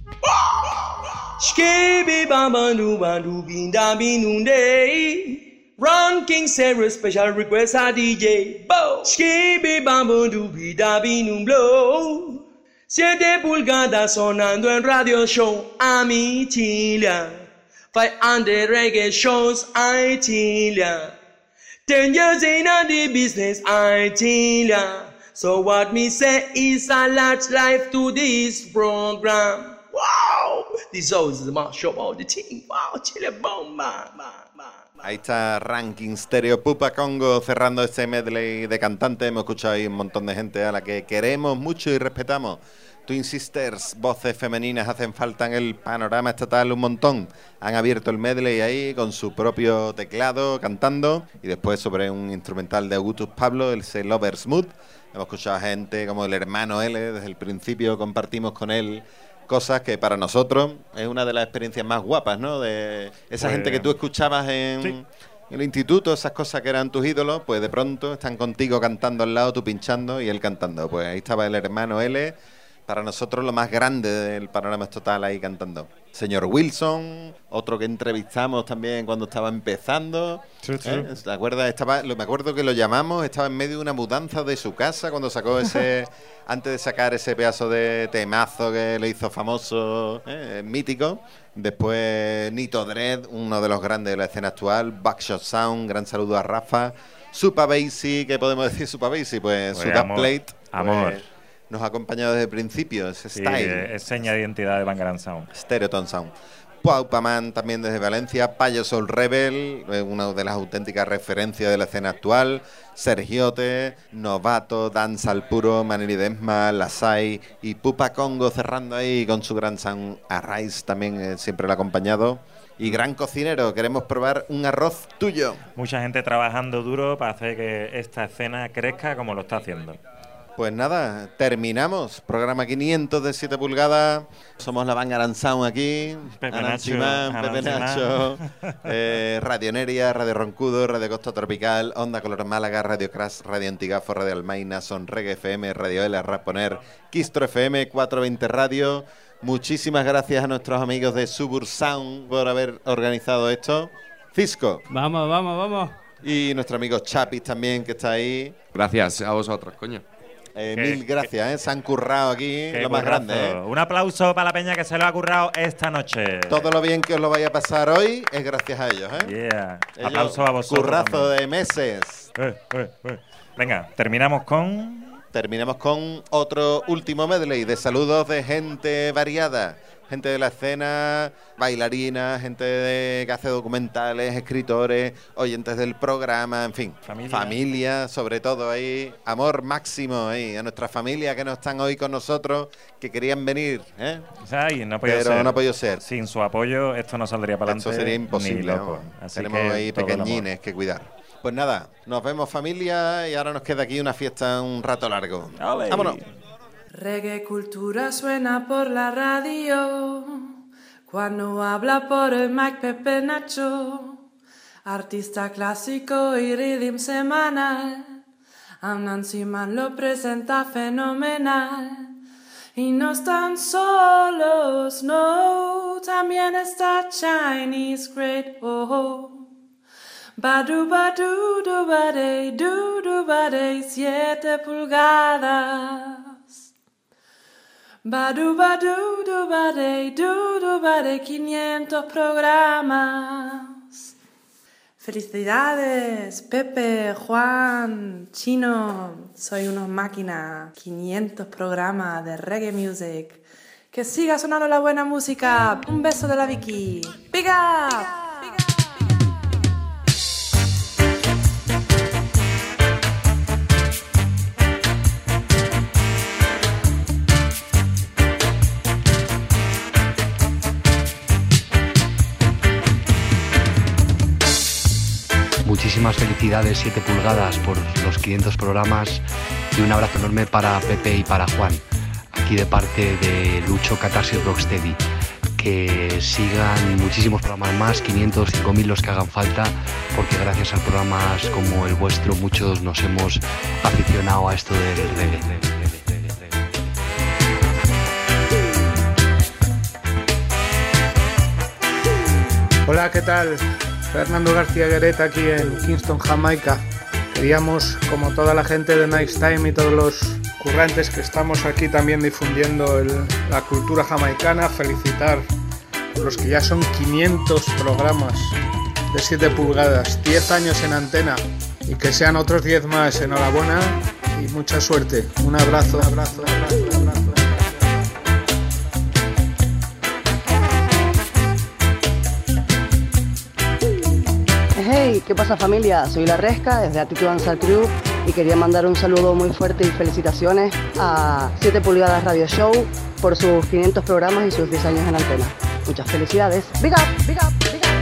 Speaker 29: Skibi bamba nuba nubinda binunde. Ranking Stereo special request a DJ. Skibi bamba nubinda binumlo. 7 pulgadas sonando en Radio Show a mi Chilia. 500 reggae shows a Chilia. 10 years in the business I Chilia. So what me say is a large life to this program. Wow, this is the mashup of the team. Wow, chile bomba.
Speaker 5: Ahí está Ranking Stereo, Pupa Congo cerrando este medley de cantantes. Hemos escuchado ahí un montón de gente a la que queremos mucho y respetamos. Twin Sisters, voces femeninas hacen falta en el panorama estatal un montón. Han abierto el medley ahí con su propio teclado cantando y después sobre un instrumental de Augustus Pablo, el Lover's Mood. Hemos escuchado a gente como el hermano L, desde el principio compartimos con él cosas que para nosotros es una de las experiencias más guapas, ¿no? De esa gente que tú escuchabas en en el instituto, esas cosas que eran tus ídolos, pues de pronto están contigo cantando al lado, tú pinchando y él cantando. Pues ahí estaba el hermano L, para nosotros lo más grande del panorama total ahí cantando. Señor Wilson, otro que entrevistamos también cuando estaba empezando.
Speaker 1: Sí, sí.
Speaker 5: ¿Te acuerdas? Me acuerdo que lo llamamos, estaba en medio de una mudanza de su casa cuando sacó ese, antes de sacar ese pedazo de temazo que le hizo famoso, mítico. Después Nito Dread, uno de los grandes de la escena actual. Buckshot Sound, gran saludo a Rafa. Supa Basie, ¿qué podemos decir Supa Basie? Pues su Plate.
Speaker 1: Amor.
Speaker 5: Pues, nos ha acompañado desde el principio, ese style.
Speaker 1: Es seña de identidad de Bangarang Sound.
Speaker 5: Stereoton Sound. Paupaman también desde Valencia. Payo Soul Rebel, una de las auténticas referencias de la escena actual. Sergiote, Novato, Danza al Puro, Manili Desma, Lasai y Pupa Congo cerrando ahí con su gran sound. Arise también siempre lo ha acompañado. Y gran cocinero, queremos probar un arroz tuyo.
Speaker 1: Mucha gente trabajando duro para hacer que esta escena crezca como lo está haciendo.
Speaker 5: Pues nada, terminamos. Programa 500 de 7 pulgadas. Somos la Bangarang Sound aquí.
Speaker 1: Pepe
Speaker 5: Nacho. Radio Neria, Radio Roncudo, Radio Costa Tropical, Onda Color Málaga, Radio Crash, Radio Antigafo, Radio Almaina, Son Reggae FM, Radio L, Raponer, Quistro FM, 420 Radio. Muchísimas gracias a nuestros amigos de Subur Sound por haber organizado esto. Cisco.
Speaker 13: Vamos.
Speaker 5: Y nuestro amigo Chapis también, que está ahí.
Speaker 13: Gracias a vosotros, coño.
Speaker 5: Mil gracias, se han currado aquí lo más grande.
Speaker 1: Un aplauso para la peña que se lo ha currado esta noche.
Speaker 5: Todo lo bien que os lo vaya a pasar hoy es gracias a ellos.
Speaker 1: Yeah.
Speaker 5: Ellos,
Speaker 1: aplauso a vosotros.
Speaker 5: Currazo
Speaker 1: también.
Speaker 5: de meses.
Speaker 1: Venga, terminamos con
Speaker 5: otro último medley de saludos de gente variada. Gente de la escena, bailarinas, gente que hace documentales, escritores, oyentes del programa, en fin. Familia, sobre todo ahí. Amor máximo ahí a nuestra familia que no están hoy con nosotros, que querían venir.
Speaker 1: No
Speaker 5: ha podido ser.
Speaker 1: Sin su apoyo esto no saldría para adelante.
Speaker 5: Esto sería imposible.
Speaker 1: ¿no?
Speaker 5: Tenemos ahí pequeñines que cuidar. Pues nada, nos vemos familia y ahora nos queda aquí una fiesta un rato largo.
Speaker 1: ¡Ole!
Speaker 5: ¡Vámonos!
Speaker 14: Reggae cultura suena por la radio, cuando habla por el mic Pepe Nacho, artista clásico y rhythm semanal, a Nancy Man lo presenta fenomenal. Y no están solos, no, también está Chinese Great, Badu badu du badey, 7 pulgadas. Badu badu du badey, 500 programas. Felicidades, Pepe, Juan, Chino, soy unos máquinas. 500 programas de reggae music. Que siga sonando la buena música. Un beso de la Vicky. Big up.
Speaker 15: Muchísimas felicidades 7 pulgadas por los 500 programas y un abrazo enorme para Pepe y para Juan, aquí de parte de Lucho Catarsis Rocksteady. Que sigan muchísimos programas más, 500, 5000 los que hagan falta, porque gracias a programas como el vuestro muchos nos hemos aficionado a esto del reggae.
Speaker 16: Hola, ¿qué tal? Fernando García Gueret aquí en Kingston, Jamaica. Queríamos, como toda la gente de Nice Time y todos los currantes que estamos aquí también difundiendo la cultura jamaicana, felicitar a los que ya son 500 programas de 7 pulgadas, 10 años en antena y que sean otros 10 más. Enhorabuena y mucha suerte. Un abrazo.
Speaker 17: Hey, ¿qué pasa familia? Soy La Resca desde Attitude Danza Crew y quería mandar un saludo muy fuerte y felicitaciones a 7 pulgadas Radio Show por sus 500 programas y sus 10 años en antena. Muchas felicidades. Big up, big up, big up.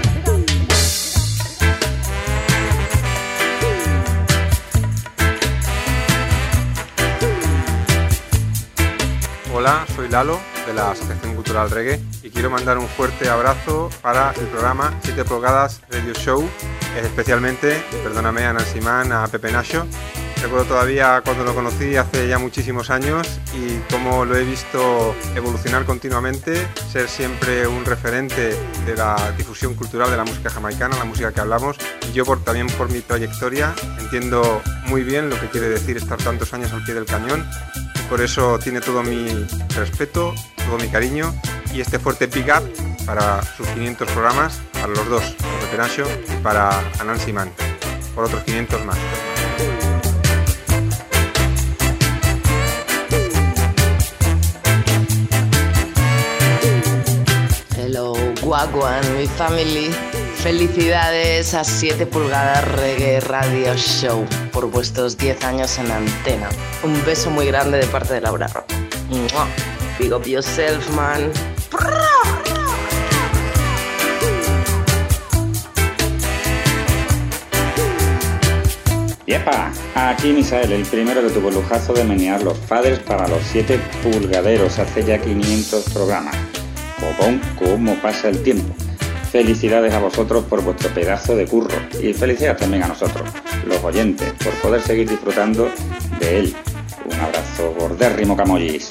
Speaker 18: Hola, soy Lalo
Speaker 3: de la Asociación Cultural Reggae y quiero mandar un fuerte abrazo para el programa 7 Pulgadas Radio Show, especialmente, perdóname, a Nancy Mann, a Pepe Nacho. Recuerdo todavía cuando lo conocí hace ya muchísimos años y cómo lo he visto evolucionar continuamente, ser siempre un referente de la difusión cultural de la música jamaicana, la música que hablamos. Y yo también por mi trayectoria entiendo muy bien lo que quiere decir estar tantos años al pie del cañón. Y por eso tiene todo mi respeto, todo mi cariño y este fuerte big up para sus 500 programas, para los dos, para Pepe Nacho y para Nancy Mann, por otros 500 más.
Speaker 4: Hello, Wagwan, mi family. Felicidades a 7 Pulgadas Reggae Radio Show por vuestros 10 años en antena. Un beso muy grande de parte de Laura Rock. Big up yourself, man.
Speaker 7: ¡Yepa! Aquí Misael, el primero que tuvo el lujazo de menear los padres para los 7 pulgaderos hace ya 500 programas. Copón, cómo pasa el tiempo. Felicidades a vosotros por vuestro pedazo de curro y felicidades también a nosotros, los oyentes, por poder seguir disfrutando de él. Un abrazo gordérrimo, Camollis.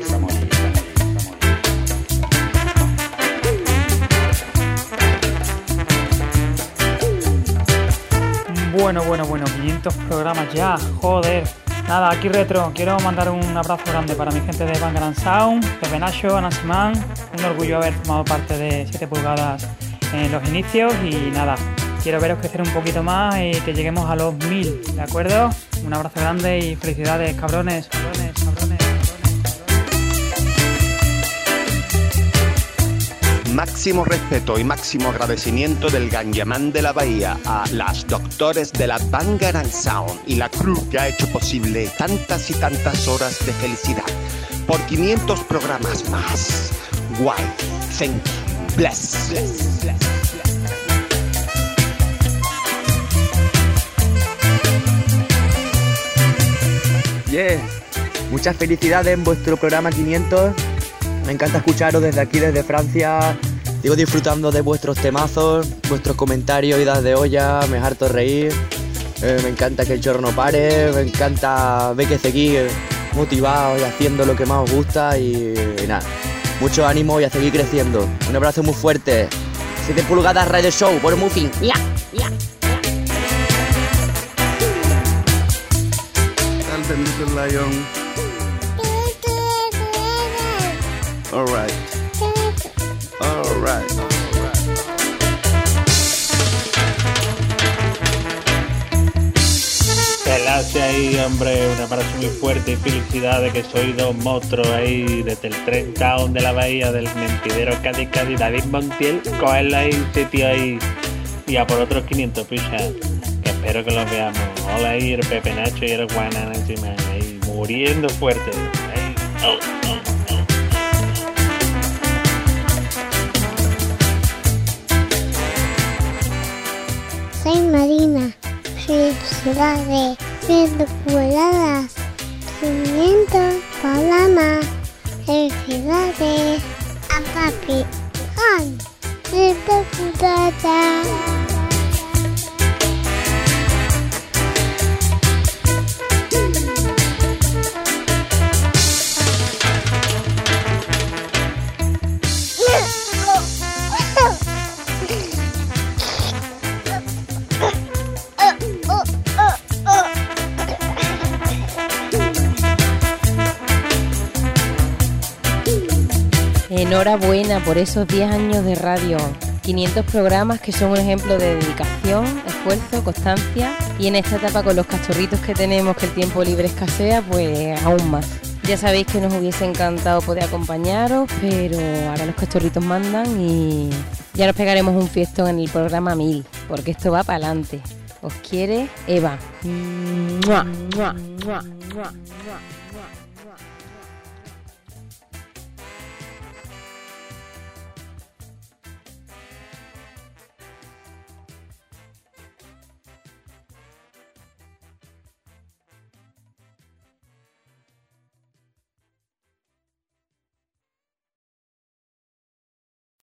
Speaker 8: Bueno, 500 programas ya, joder. Nada, aquí Retro, quiero mandar un abrazo grande para mi gente de Bangaran Sound, Pepe Nacho, Nancy Mann. Un orgullo haber formado parte de 7 Pulgadas en los inicios y nada, quiero veros crecer un poquito más y que lleguemos a los 1000, ¿de acuerdo? Un abrazo grande y felicidades, cabrones.
Speaker 18: Máximo respeto y máximo agradecimiento del Ganyaman de la Bahía a las doctores de la Bangaran Sound y la crew que ha hecho posible tantas y tantas horas de felicidad. Por 500 programas más. Guay. Thank you. Bless.
Speaker 27: Yeah. Muchas felicidades en vuestro programa 500. Me encanta escucharos desde aquí, desde Francia. Sigo disfrutando de vuestros temazos, vuestros comentarios, idas de olla, me harto reír. Me encanta que el chorro no pare, me encanta ver que seguís motivados y haciendo lo que más os gusta y nada. Mucho ánimo y a seguir creciendo. Un abrazo muy fuerte. 7 Pulgadas Radio Show, por Muffin. Ya.
Speaker 18: Little Lion. All right.
Speaker 20: Gracias ahí, hombre, un abrazo muy fuerte y felicidades, que sois dos monstruos ahí desde el 30 de la Bahía, del mentidero Cádiz, David Montiel, cogerlo ahí, un sitio ahí y a por otros 500 pichas, que espero que los veamos. Hola ahí, el Pepe Nacho y el Juana encima, ahí muriendo fuerte. Ahí.
Speaker 21: Soy Marina, felicidades, 7 pulgadas, 500 programas, felicidades a papi, Juan, 7 pulgadas.
Speaker 22: Enhorabuena por esos 10 años de radio, 500 programas que son un ejemplo de dedicación, esfuerzo, constancia y en esta etapa con los cachorritos que tenemos, que el tiempo libre escasea, pues aún más. Ya sabéis que nos hubiese encantado poder acompañaros, pero ahora los cachorritos mandan y ya nos pegaremos un fiestón en el programa 1000, porque esto va para adelante. Os quiere Eva. ¡Mua! ¡Mua! ¡Mua! ¡Mua! ¡Mua!